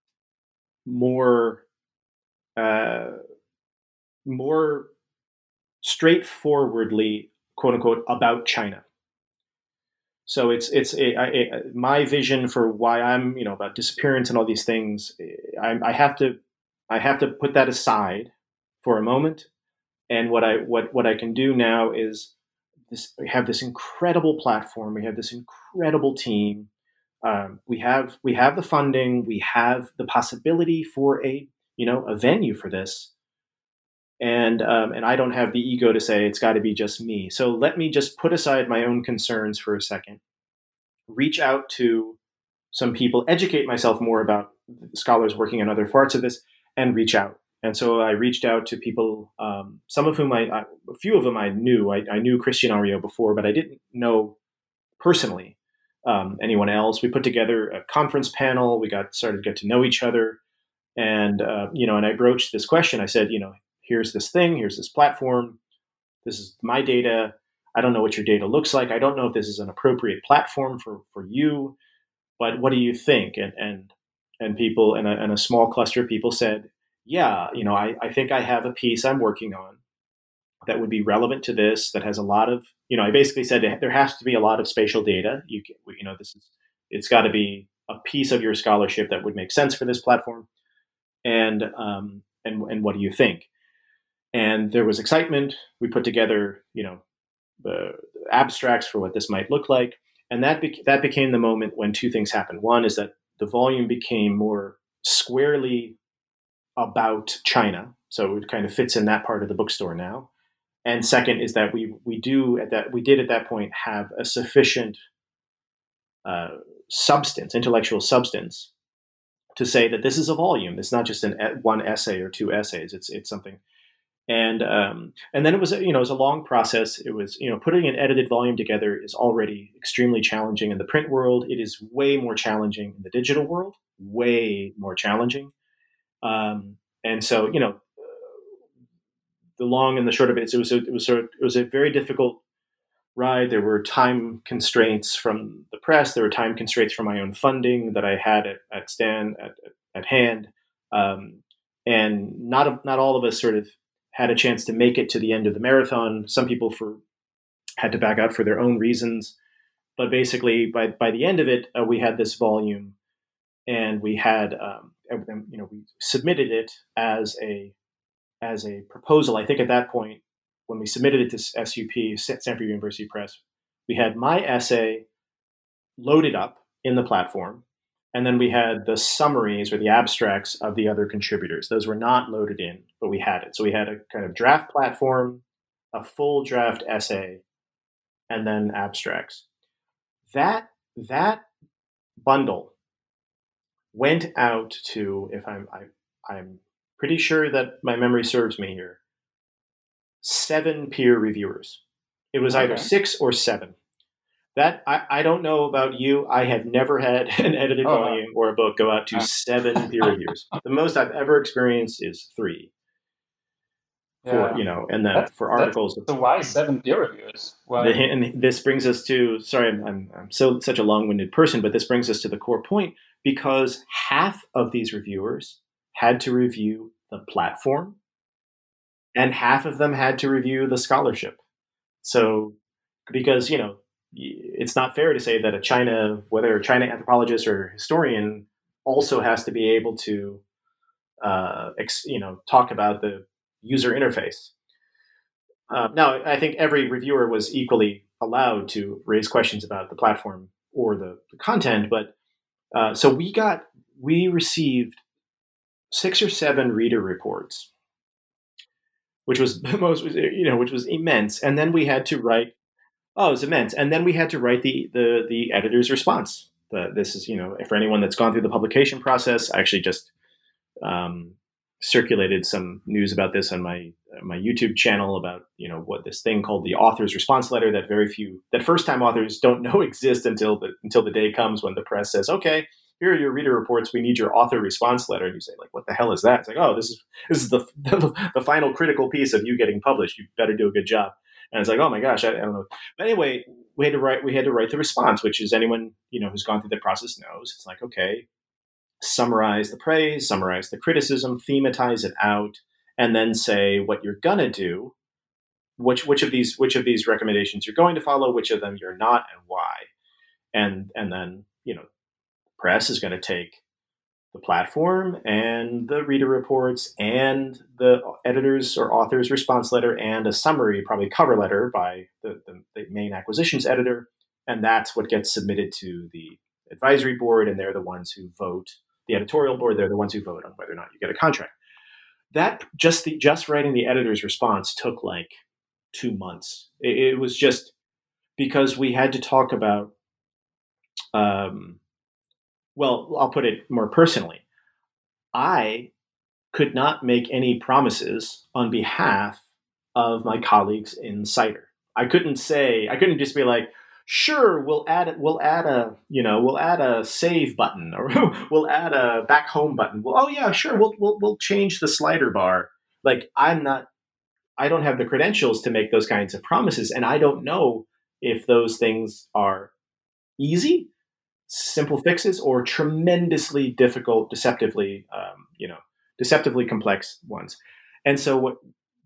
Speaker 3: more, uh, more straightforwardly, quote unquote, about China. So it's it's a, a, a, my vision for why I'm, you know, about disappearance and all these things. I, I have to I have to put that aside for a moment. And what I what what I can do now is this: we have this incredible platform, we have this incredible team, um, we have we have the funding, we have the possibility for a you know a venue for this. And um, and I don't have the ego to say it's got to be just me. So let me just put aside my own concerns for a second, reach out to some people, educate myself more about scholars working on other parts of this, and reach out. And so I reached out to people, um, some of whom I, I, a few of them I knew. I, I knew Christian Ario before, but I didn't know personally um, anyone else. We put together a conference panel. We got started to get to know each other, and uh, you know, and I broached this question. I said, you know, here's this thing, here's this platform, this is my data. I don't know what your data looks like. I don't know if this is an appropriate platform for, for you, but what do you think? And and and people, and a, and a small cluster of people said, yeah, you know, I, I think I have a piece I'm working on. that would be relevant to this, that has a lot of, you know, I basically said there has to be a lot of spatial data. You can, you know, this is, it's got to be a piece of your scholarship that would make sense for this platform. And, um, and, and what do you think? And there was excitement. We put together, you know, the abstracts for what this might look like. And that, be- that became the moment when two things happened. One is that the volume became more squarely about China. So it kind of fits in that part of the bookstore now. And second is that we we do at that we did at that point have a sufficient uh, substance, intellectual substance, to say that this is a volume. It's not just an one essay or two essays. It's it's something. And um, and then it was you know it was a long process. It was you know putting an edited volume together is already extremely challenging in the print world. It is way more challenging in the digital world. Way more challenging. Um, and so you know. The long and the short of it, it was a, it was a, it was a very difficult ride. There were time constraints from the press. There were time constraints from my own funding that I had at, at stand at, at hand, um, and not not all of us sort of had a chance to make it to the end of the marathon. Some people for had to back out for their own reasons, but basically by by the end of it, uh, we had this volume, and we had um, you know we submitted it as a as a proposal. I think at that point, when we submitted it to S U P, Stanford University Press, we had my essay loaded up in the platform, and then we had the summaries or the abstracts of the other contributors. Those were not loaded in, but we had it. So we had a kind of draft platform, a full draft essay, and then abstracts. That that bundle went out to, if I'm I, I'm pretty sure that my memory serves me here, seven peer reviewers. It was either okay. six or seven. That I, I don't know about you. I have never had an edited oh, volume or a book go out to seven peer reviewers. The most I've ever experienced is three. For yeah. you know, and then that's, for articles.
Speaker 2: So why seven peer reviewers? Why?
Speaker 3: The, and this brings us to. Sorry, I'm, I'm I'm so such a long-winded person, but this brings us to the core point, because half of these reviewers had to review the platform, and half of them had to review the scholarship. So, because, you know, it's not fair to say that a China, whether a China anthropologist or historian, also has to be able to, uh, ex, you know, talk about the user interface. Uh, now, I think every reviewer was equally allowed to raise questions about the platform or the, the content, but uh, so we got, we received six or seven reader reports, which was most, you know, which was immense. And then we had to write, oh, it was immense. And then we had to write the the the editor's response. The, this is, you know, for anyone that's gone through the publication process, I actually just um, circulated some news about this on my my YouTube channel about, you know, what this thing called the author's response letter that very few, that first time authors don't know exist until the until the day comes when the press says, okay, here are your reader reports. We need your author response letter. And you say, like, what the hell is that? It's like, oh, this is this is the the, the final critical piece of you getting published. You better do a good job. And it's like, oh my gosh, I, I don't know. But anyway, we had to write we had to write the response, which is anyone, you know, who's gone through the process knows. It's like, okay, summarize the praise, summarize the criticism, thematize it out, and then say what you're gonna do, which which of these which of these recommendations you're going to follow, which of them you're not, and why. And and then, you know, press is going to take the platform and the reader reports and the editor's or author's response letter and a summary, probably cover letter by the, the, the main acquisitions editor. And that's what gets submitted to the advisory board. And they're the ones who vote, the editorial board, they're the ones who vote on whether or not you get a contract. That just the just writing the editor's response took like two months. It, it was just because we had to talk about, um, well, I'll put it more personally. I could not make any promises on behalf of my colleagues in CIDR. I couldn't say, I couldn't just be like, sure, we'll add we'll add a, you know, we'll add a save button, or we'll add a back home button. Well, oh yeah, sure, we'll we'll we'll change the slider bar. Like, I'm not, I don't have the credentials to make those kinds of promises, and I don't know if those things are easy, simple fixes, or tremendously difficult, deceptively, um, you know, deceptively complex ones. And so what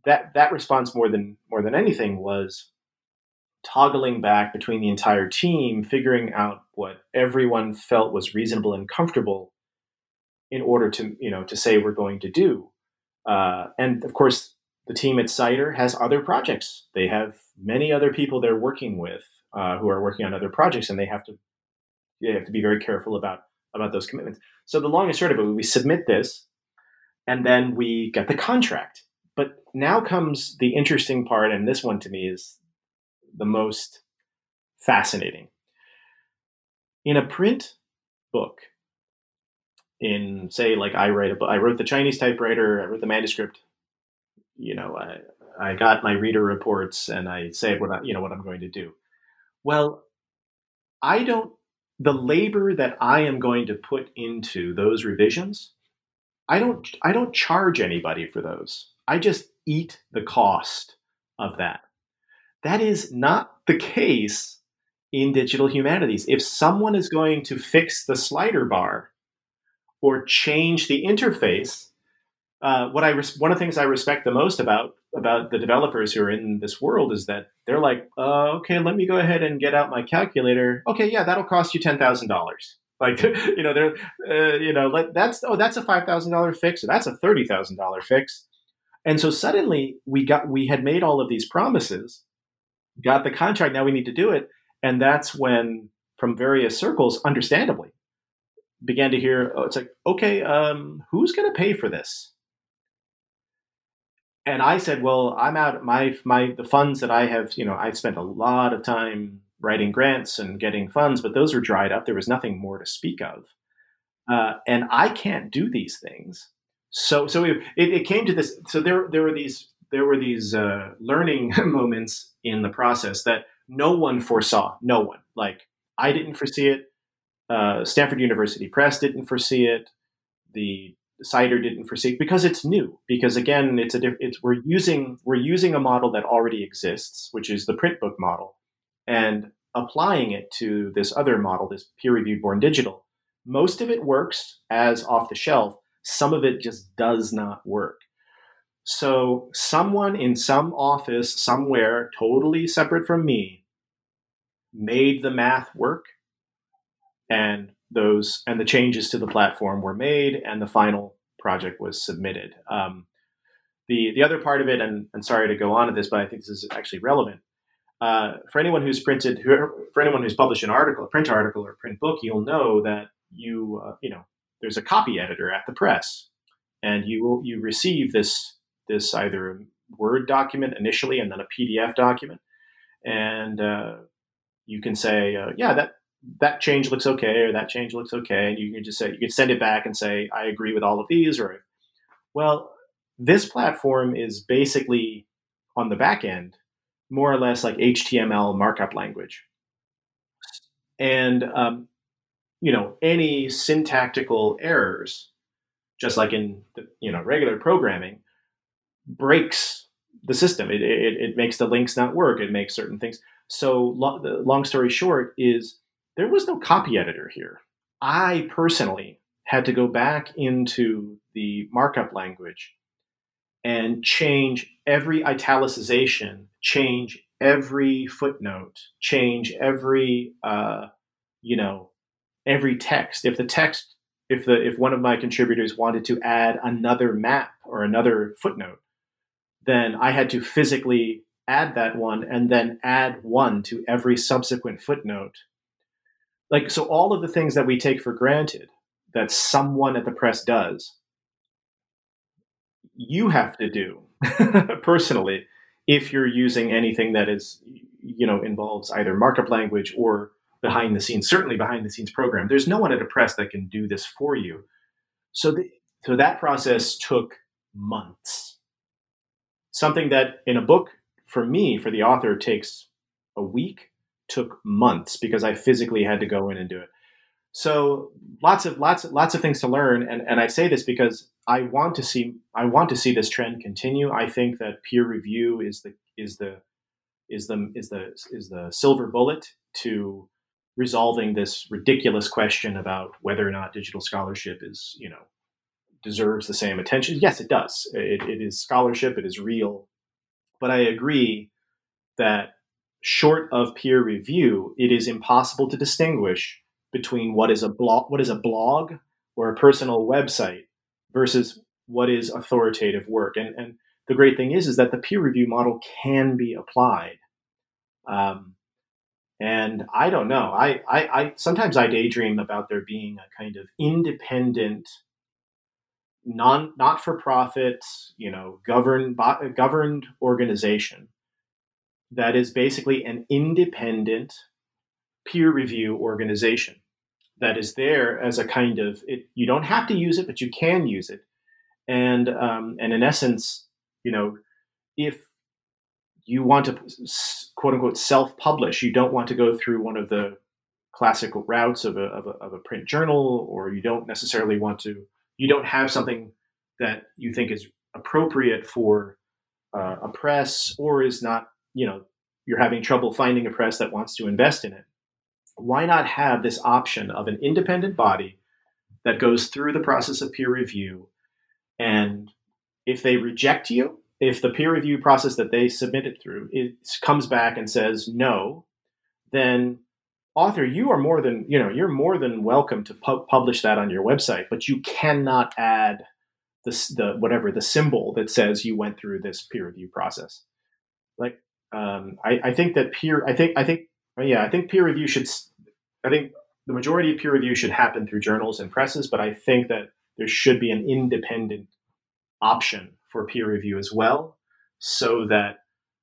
Speaker 3: that that response more than more than anything was toggling back between the entire team, figuring out what everyone felt was reasonable and comfortable in order to, you know, to say we're going to do. Uh, and of course, the team at Cider has other projects. They have many other people they're working with uh, who are working on other projects, and they have to they have to be very careful about about those commitments. So the long and short of it, we submit this, and then we get the contract. But now comes the interesting part, and this one to me is the most fascinating. In a print book, in say, like I write a book, I wrote the Chinese typewriter, I wrote the manuscript. You know, I I got my reader reports, and I say what I, you know what I'm going to do. Well, I don't. The labor that I am going to put into those revisions, I don't I don't charge anybody for those. I just eat the cost of that. That is not the case in digital humanities. If someone is going to fix the slider bar or change the interface, uh, what I res- one of the things I respect the most about about the developers who are in this world is that they're like, uh, okay, let me go ahead and get out my calculator. Okay, yeah, that'll cost you ten thousand dollars. Like, you know, they're, uh, you know, like that's oh, that's a five thousand dollar fix, or that's a thirty thousand dollar fix. And so suddenly we got we had made all of these promises, got the contract. Now we need to do it, and that's when, from various circles, understandably, began to hear, oh, it's like, okay, um, who's going to pay for this? And I said, well, I'm out. My my the funds that I have, you know, I've spent a lot of time writing grants and getting funds, but those were dried up. There was nothing more to speak of, uh, and I can't do these things. So so it, it came to this. So there there were these there were these uh, learning moments in the process that no one foresaw. No one. Like, I didn't foresee it. Uh, Stanford University Press didn't foresee it. The Cider didn't foresee it because it's new. Because again, it's a diff- it's we're using we're using a model that already exists, which is the print book model, and applying it to this other model, this peer-reviewed born digital. Most of it works as off the shelf. Some of it just does not work. So someone in some office somewhere, totally separate from me, made the math work, and those and the changes to the platform were made, and the final project was submitted. Um, the the other part of it, and, and sorry to go on to this, but I think this is actually relevant. Uh, for anyone who's printed, for anyone who's published an article, a print article or a print book, you'll know that you uh, you know there's a copy editor at the press, and you will you receive this this either Word document initially and then a P D F document, and uh, you can say, uh, yeah, that. that change looks okay, or that change looks okay. And you can just say, you can send it back and say, I agree with all of these, or, well, this platform is basically on the back end, more or less like H T M L markup language. And, um, you know, any syntactical errors, just like in, the, you know, regular programming, breaks the system. It, it, it makes the links not work. It makes certain things. So lo- the long story short is, there was no copy editor here. I personally had to go back into the markup language and change every italicization, change every footnote, change every, uh, you know, every text. If the text, if the if one of my contributors wanted to add another map or another footnote, then I had to physically add that one and then add one to every subsequent footnote. Like, so all of the things that we take for granted that someone at the press does, you have to do personally if you're using anything that is, you know, involves either markup language or behind the scenes, certainly behind the scenes program. There's no one at a press that can do this for you. So, the, so that process took months. Something that in a book, for me, for the author, takes a week, took months because I physically had to go in and do it. So lots of lots of lots of things to learn, and, and I say this because I want to see I want to see this trend continue. I think that peer review is the is the is the is the is the silver bullet to resolving this ridiculous question about whether or not digital scholarship is, you know, deserves the same attention. Yes, it does. It, it is scholarship. It is real. But I agree that short of peer review, it is impossible to distinguish between what is a blog, what is a blog or a personal website versus what is authoritative work. And, and the great thing is, is that the peer review model can be applied. Um, and I don't know. I, I, I sometimes I daydream about there being a kind of independent, non not for profit, you know, governed governed organization that is basically an independent peer review organization that is there as a kind of it. You don't have to use it, but you can use it. And um, and in essence, you know, if you want to quote unquote self-publish, you don't want to go through one of the classical routes of a, of a of a print journal, or you don't necessarily want to. You don't have something that you think is appropriate for uh, a press, or is not. You know, you're having trouble finding a press that wants to invest in it. Why not have this option of an independent body that goes through the process of peer review? And if they reject you, if the peer review process that they submitted through it comes back and says no, then author, you are more than, you know, you're more than welcome to pu- publish that on your website, but you cannot add the, the whatever the symbol that says you went through this peer review process. Like, um, I, I think that peer, I think, I think, yeah, I think peer review should, I think the majority of peer review should happen through journals and presses, but I think that there should be an independent option for peer review as well, so that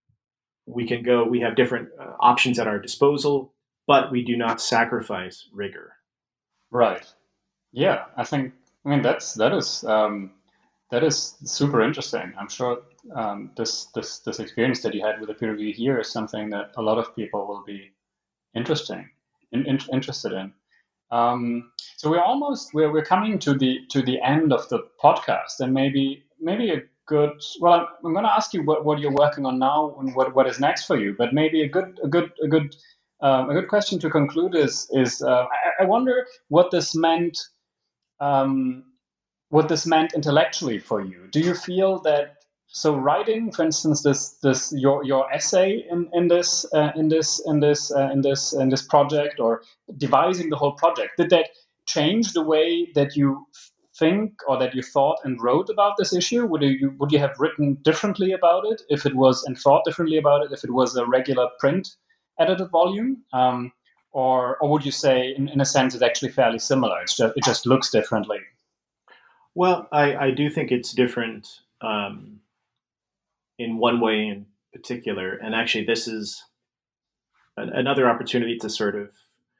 Speaker 3: we can go, we have different uh, options at our disposal, but we do not sacrifice rigor.
Speaker 2: Right. Yeah, I think, I mean, that's, that is, um, that is super interesting. I'm sure um, this, this, this experience that you had with the peer review here is something that a lot of people will be interesting, in, in, interested in. Um, so we're almost, we're, we're coming to the, to the end of the podcast, and maybe, maybe a good, well, I'm, I'm going to ask you what, what you're working on now and what, what is next for you, but maybe a good, a good, a good, um, a good question to conclude is, is uh, I, I wonder what this meant, um, what this meant intellectually for you. Do you feel that, so writing, for instance, this this your your essay in in this uh, in this in this uh, in this in this project, or devising the whole project, did that change the way that you think or that you thought and wrote about this issue? Would you would you have written differently about it if it was, and thought differently about it if it was a regular print edited volume? Um, or or would you say, in, in a sense, it's actually fairly similar? It's just it just looks differently.
Speaker 3: Well, I, I do think it's different um, in one way in particular. And actually, this is an, another opportunity to sort of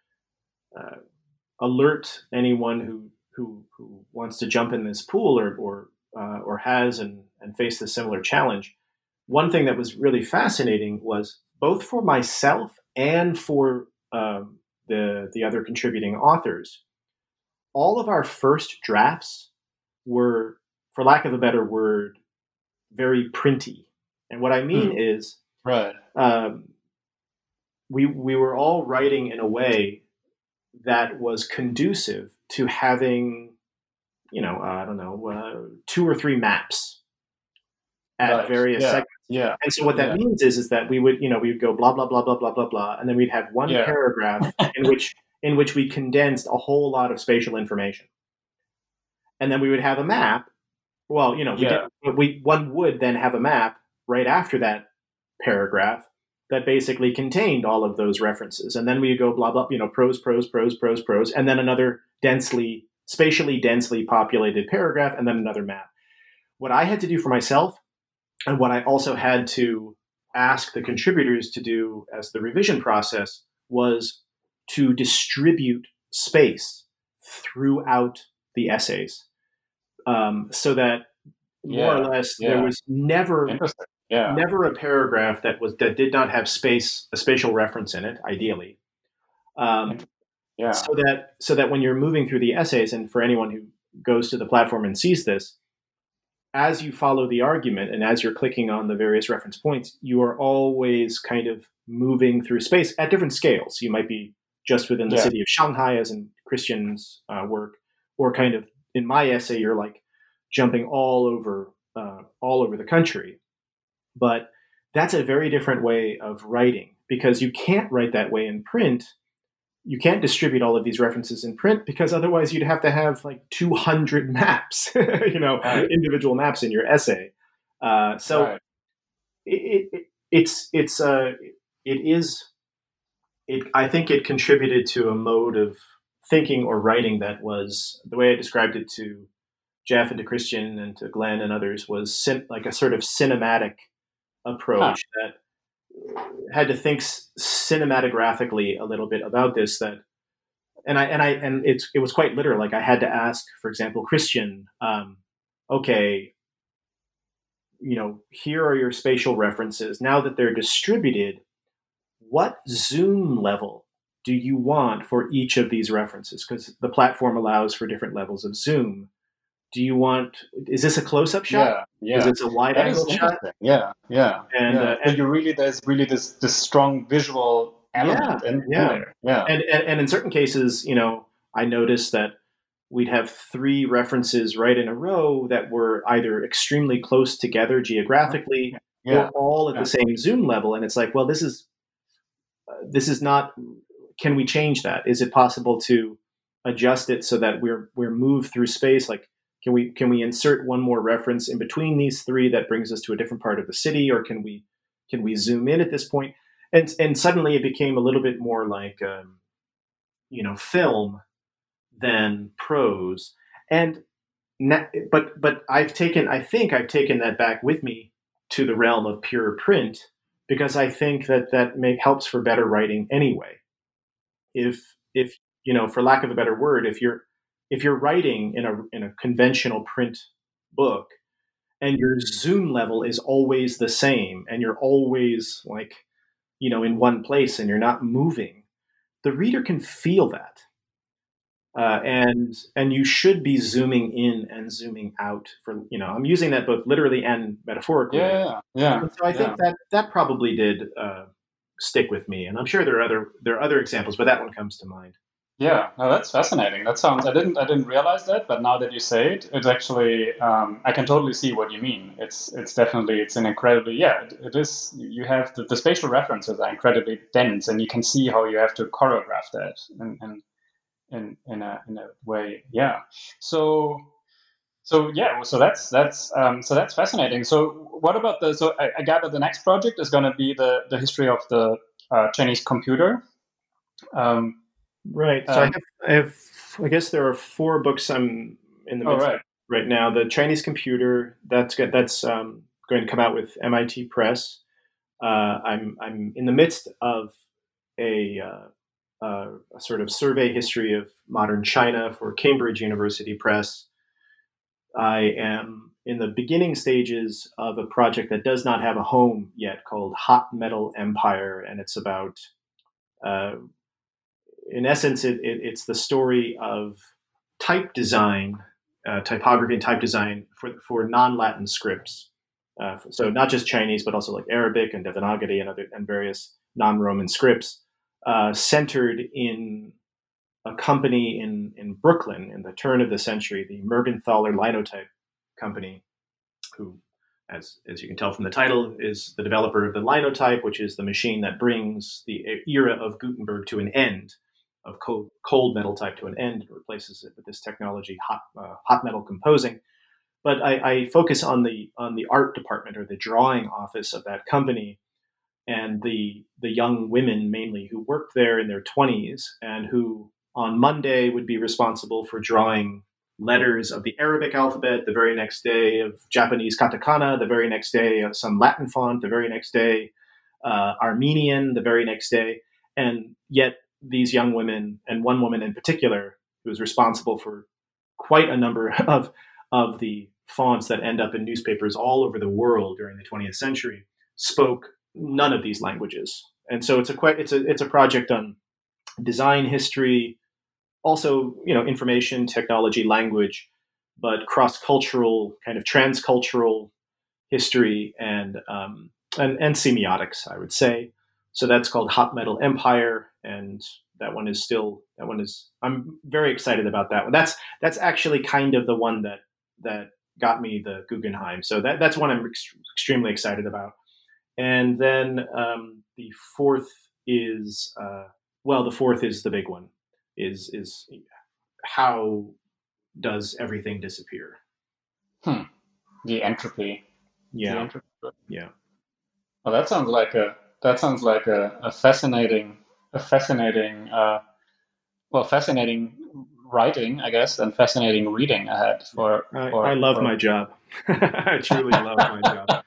Speaker 3: uh, alert anyone who, who who wants to jump in this pool, or or, uh, or has and, and faced a similar challenge. One thing that was really fascinating was, both for myself and for um, the the other contributing authors, all of our first drafts were, for lack of a better word, very printy. And what I mean hmm. is,
Speaker 2: right.
Speaker 3: um, we we were all writing in a way that was conducive to having, you know, uh, I don't know, uh, two or three maps at right. various
Speaker 2: yeah.
Speaker 3: segments.
Speaker 2: Yeah.
Speaker 3: And so what that yeah. means is, is that we would, you know, we would go blah, blah, blah, blah, blah, blah, blah. And then we'd have one yeah. paragraph in which, in which we condensed a whole lot of spatial information. And then we would have a map. Well, you know, we,
Speaker 2: yeah.
Speaker 3: did, we one would then have a map right after that paragraph that basically contained all of those references. And then we would go blah, blah, you know, prose, prose, prose, prose, prose, and then another densely, spatially densely populated paragraph, and then another map. What I had to do for myself, and what I also had to ask the contributors to do as the revision process, was to distribute space throughout the essays, um, so that more yeah, or less yeah. there was never
Speaker 2: yeah.
Speaker 3: never a paragraph that was that did not have space a spatial reference in it, ideally, um,
Speaker 2: yeah.
Speaker 3: so that so that when you're moving through the essays, and for anyone who goes to the platform and sees this, as you follow the argument and as you're clicking on the various reference points, you are always kind of moving through space at different scales. You might be just within the yeah. city of Shanghai, as in Christian's uh, work, or kind of in my essay, you're like jumping all over, uh, all over the country. But that's a very different way of writing, because you can't write that way in print. You can't distribute all of these references in print, because otherwise you'd have to have like two hundred maps, you know, right. individual maps in your essay. Uh, so right. it, it, it's it's uh, it is it. I think it contributed to a mode of thinking or writing that was, the way I described it to Jeff and to Christian and to Glenn and others, was cin- like a sort of cinematic approach huh. that had to think cinematographically a little bit about this. That, and I and I and it's it was quite literal. Like I had to ask, for example, Christian, um, okay, you know, here are your spatial references. Now that they're distributed, what zoom level do you want for each of these references? Because the platform allows for different levels of zoom. Do you want, is this a close-up shot?
Speaker 2: Yeah, yeah.
Speaker 3: Is this a wide
Speaker 2: that
Speaker 3: angle shot?
Speaker 2: Yeah, yeah.
Speaker 3: And,
Speaker 2: yeah.
Speaker 3: Uh,
Speaker 2: and you really, there's really this this strong visual element
Speaker 3: yeah,
Speaker 2: in,
Speaker 3: yeah.
Speaker 2: in there. Yeah.
Speaker 3: And, and and in certain cases, you know, I noticed that we'd have three references right in a row that were either extremely close together geographically yeah. or all at yeah. the same zoom level. And it's like, well, this is uh, this is not. Can we change that? Is it possible to adjust it so that we're we're moved through space? Like, can we can we insert one more reference in between these three that brings us to a different part of the city, or can we can we zoom in at this point? And and suddenly it became a little bit more like um, you know, film than prose. And na- but but I've taken I think I've taken that back with me to the realm of pure print, because I think that that make helps for better writing anyway. If if you know, for lack of a better word, if you're if you're writing in a in a conventional print book and your zoom level is always the same and you're always like, you know, in one place and you're not moving, the reader can feel that. Uh, and and you should be zooming in and zooming out. For, you know, I'm using that both literally and metaphorically.
Speaker 2: Yeah, yeah.
Speaker 3: And so I think
Speaker 2: yeah.
Speaker 3: that that probably did uh, stick with me, and I'm sure there are other there are other examples, but that one comes to mind.
Speaker 2: Yeah, no, that's fascinating. That sounds. I didn't. I didn't realize that, but now that you say it, it's actually. Um, I can totally see what you mean. It's. It's definitely. It's an incredibly. Yeah, it, it is. You have the, the spatial references are incredibly dense, and you can see how you have to choreograph that, and and in in a in a way. Yeah. So. So yeah. So that's that's. Um, so that's fascinating. So what about the? So I, I gather the next project is going to be the the history of the uh, Chinese computer. Um,
Speaker 3: Right. So um, I have, I have, I guess there are four books I'm in the midst
Speaker 2: oh, right.
Speaker 3: of right now. The Chinese Computer, that's good. That's um, going to come out with M I T Press. Uh, I'm I'm in the midst of a, uh, uh, a sort of survey history of modern China for Cambridge University Press. I am in the beginning stages of a project that does not have a home yet, called Hot Metal Empire, and it's about uh, in essence, it, it, it's the story of type design, uh, typography and type design for, for non-Latin scripts. Uh, so not just Chinese, but also like Arabic and Devanagari and other and various non-Roman scripts, uh, centered in a company in, in Brooklyn in the turn of the century, the Mergenthaler Linotype Company, who, as as you can tell from the title, is the developer of the linotype, which is the machine that brings the era of Gutenberg to an end, of cold, cold metal type to an end, and replaces it with this technology, hot uh, hot metal composing. But I, I focus on the on the art department, or the drawing office of that company, and the the young women mainly who work there in their twenties, and who on Monday would be responsible for drawing letters of the Arabic alphabet, the very next day of Japanese katakana, the very next day of some Latin font, the very next day uh, Armenian, the very next day, and yet these young women, and one woman in particular, who was responsible for quite a number of, of the fonts that end up in newspapers all over the world during the twentieth century, spoke none of these languages. And so it's a quite, it's a it's a project on design history, also, you know, information technology, language, but cross-cultural, kind of transcultural history and um, and, and semiotics, I would say. So that's called Hot Metal Empire, and that one is still that one is. I'm very excited about that one. That's that's actually kind of the one that that got me the Guggenheim. So that that's one I'm ex- extremely excited about. And then um, the fourth is, uh, well, the fourth is the big one, is, is how does everything disappear?
Speaker 2: Hmm. The entropy.
Speaker 3: Yeah.
Speaker 2: The entropy.
Speaker 3: Yeah.
Speaker 2: Well, that sounds like a that sounds like a, a fascinating a fascinating uh, well fascinating writing, I guess, and fascinating reading ahead for.
Speaker 3: I,
Speaker 2: for,
Speaker 3: I love
Speaker 2: for...
Speaker 3: my job. I truly love my job.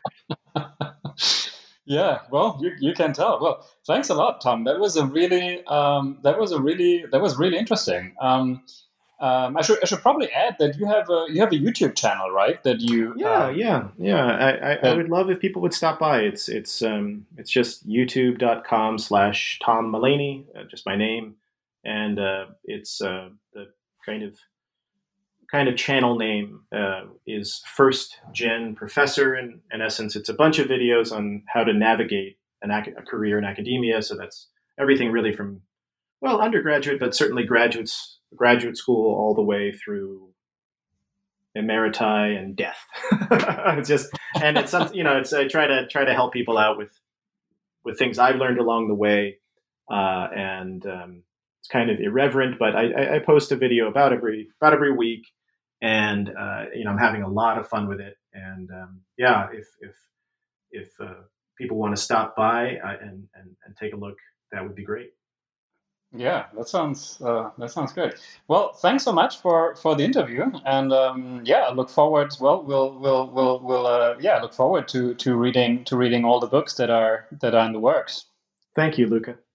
Speaker 2: Yeah, well, you, you can tell. Well, thanks a lot, Tom. That was a really um, that was a really that was really interesting. Um, um, I should I should probably add that you have a you have a YouTube channel, right? That you
Speaker 3: yeah
Speaker 2: um,
Speaker 3: yeah yeah. I, I,
Speaker 2: that...
Speaker 3: I would love if people would stop by. It's it's um it's just youtube dot com slash Tom Mullaney, uh, just my name, and uh, it's uh, the kind of kind of channel name uh, is First Gen Professor. In, in essence, it's a bunch of videos on how to navigate an ac- a career in academia. So that's everything really from, well, undergraduate, but certainly graduates, graduate school, all the way through emeriti and death. It's just, and it's something, you know, it's I try to try to help people out with with things I've learned along the way, uh, and um, it's kind of irreverent, but I, I post a video about every about every week. And uh, you know, I'm having a lot of fun with it. And um, yeah, if if if uh, people want to stop by uh, and, and and take a look, that would be great.
Speaker 2: Yeah, that sounds uh, that sounds good. Well, thanks so much for, for the interview, and um, yeah, I look forward. Well, we'll we'll we'll we'll uh, yeah, look forward to to reading to reading all the books that are that are in the works.
Speaker 3: Thank you, Luca.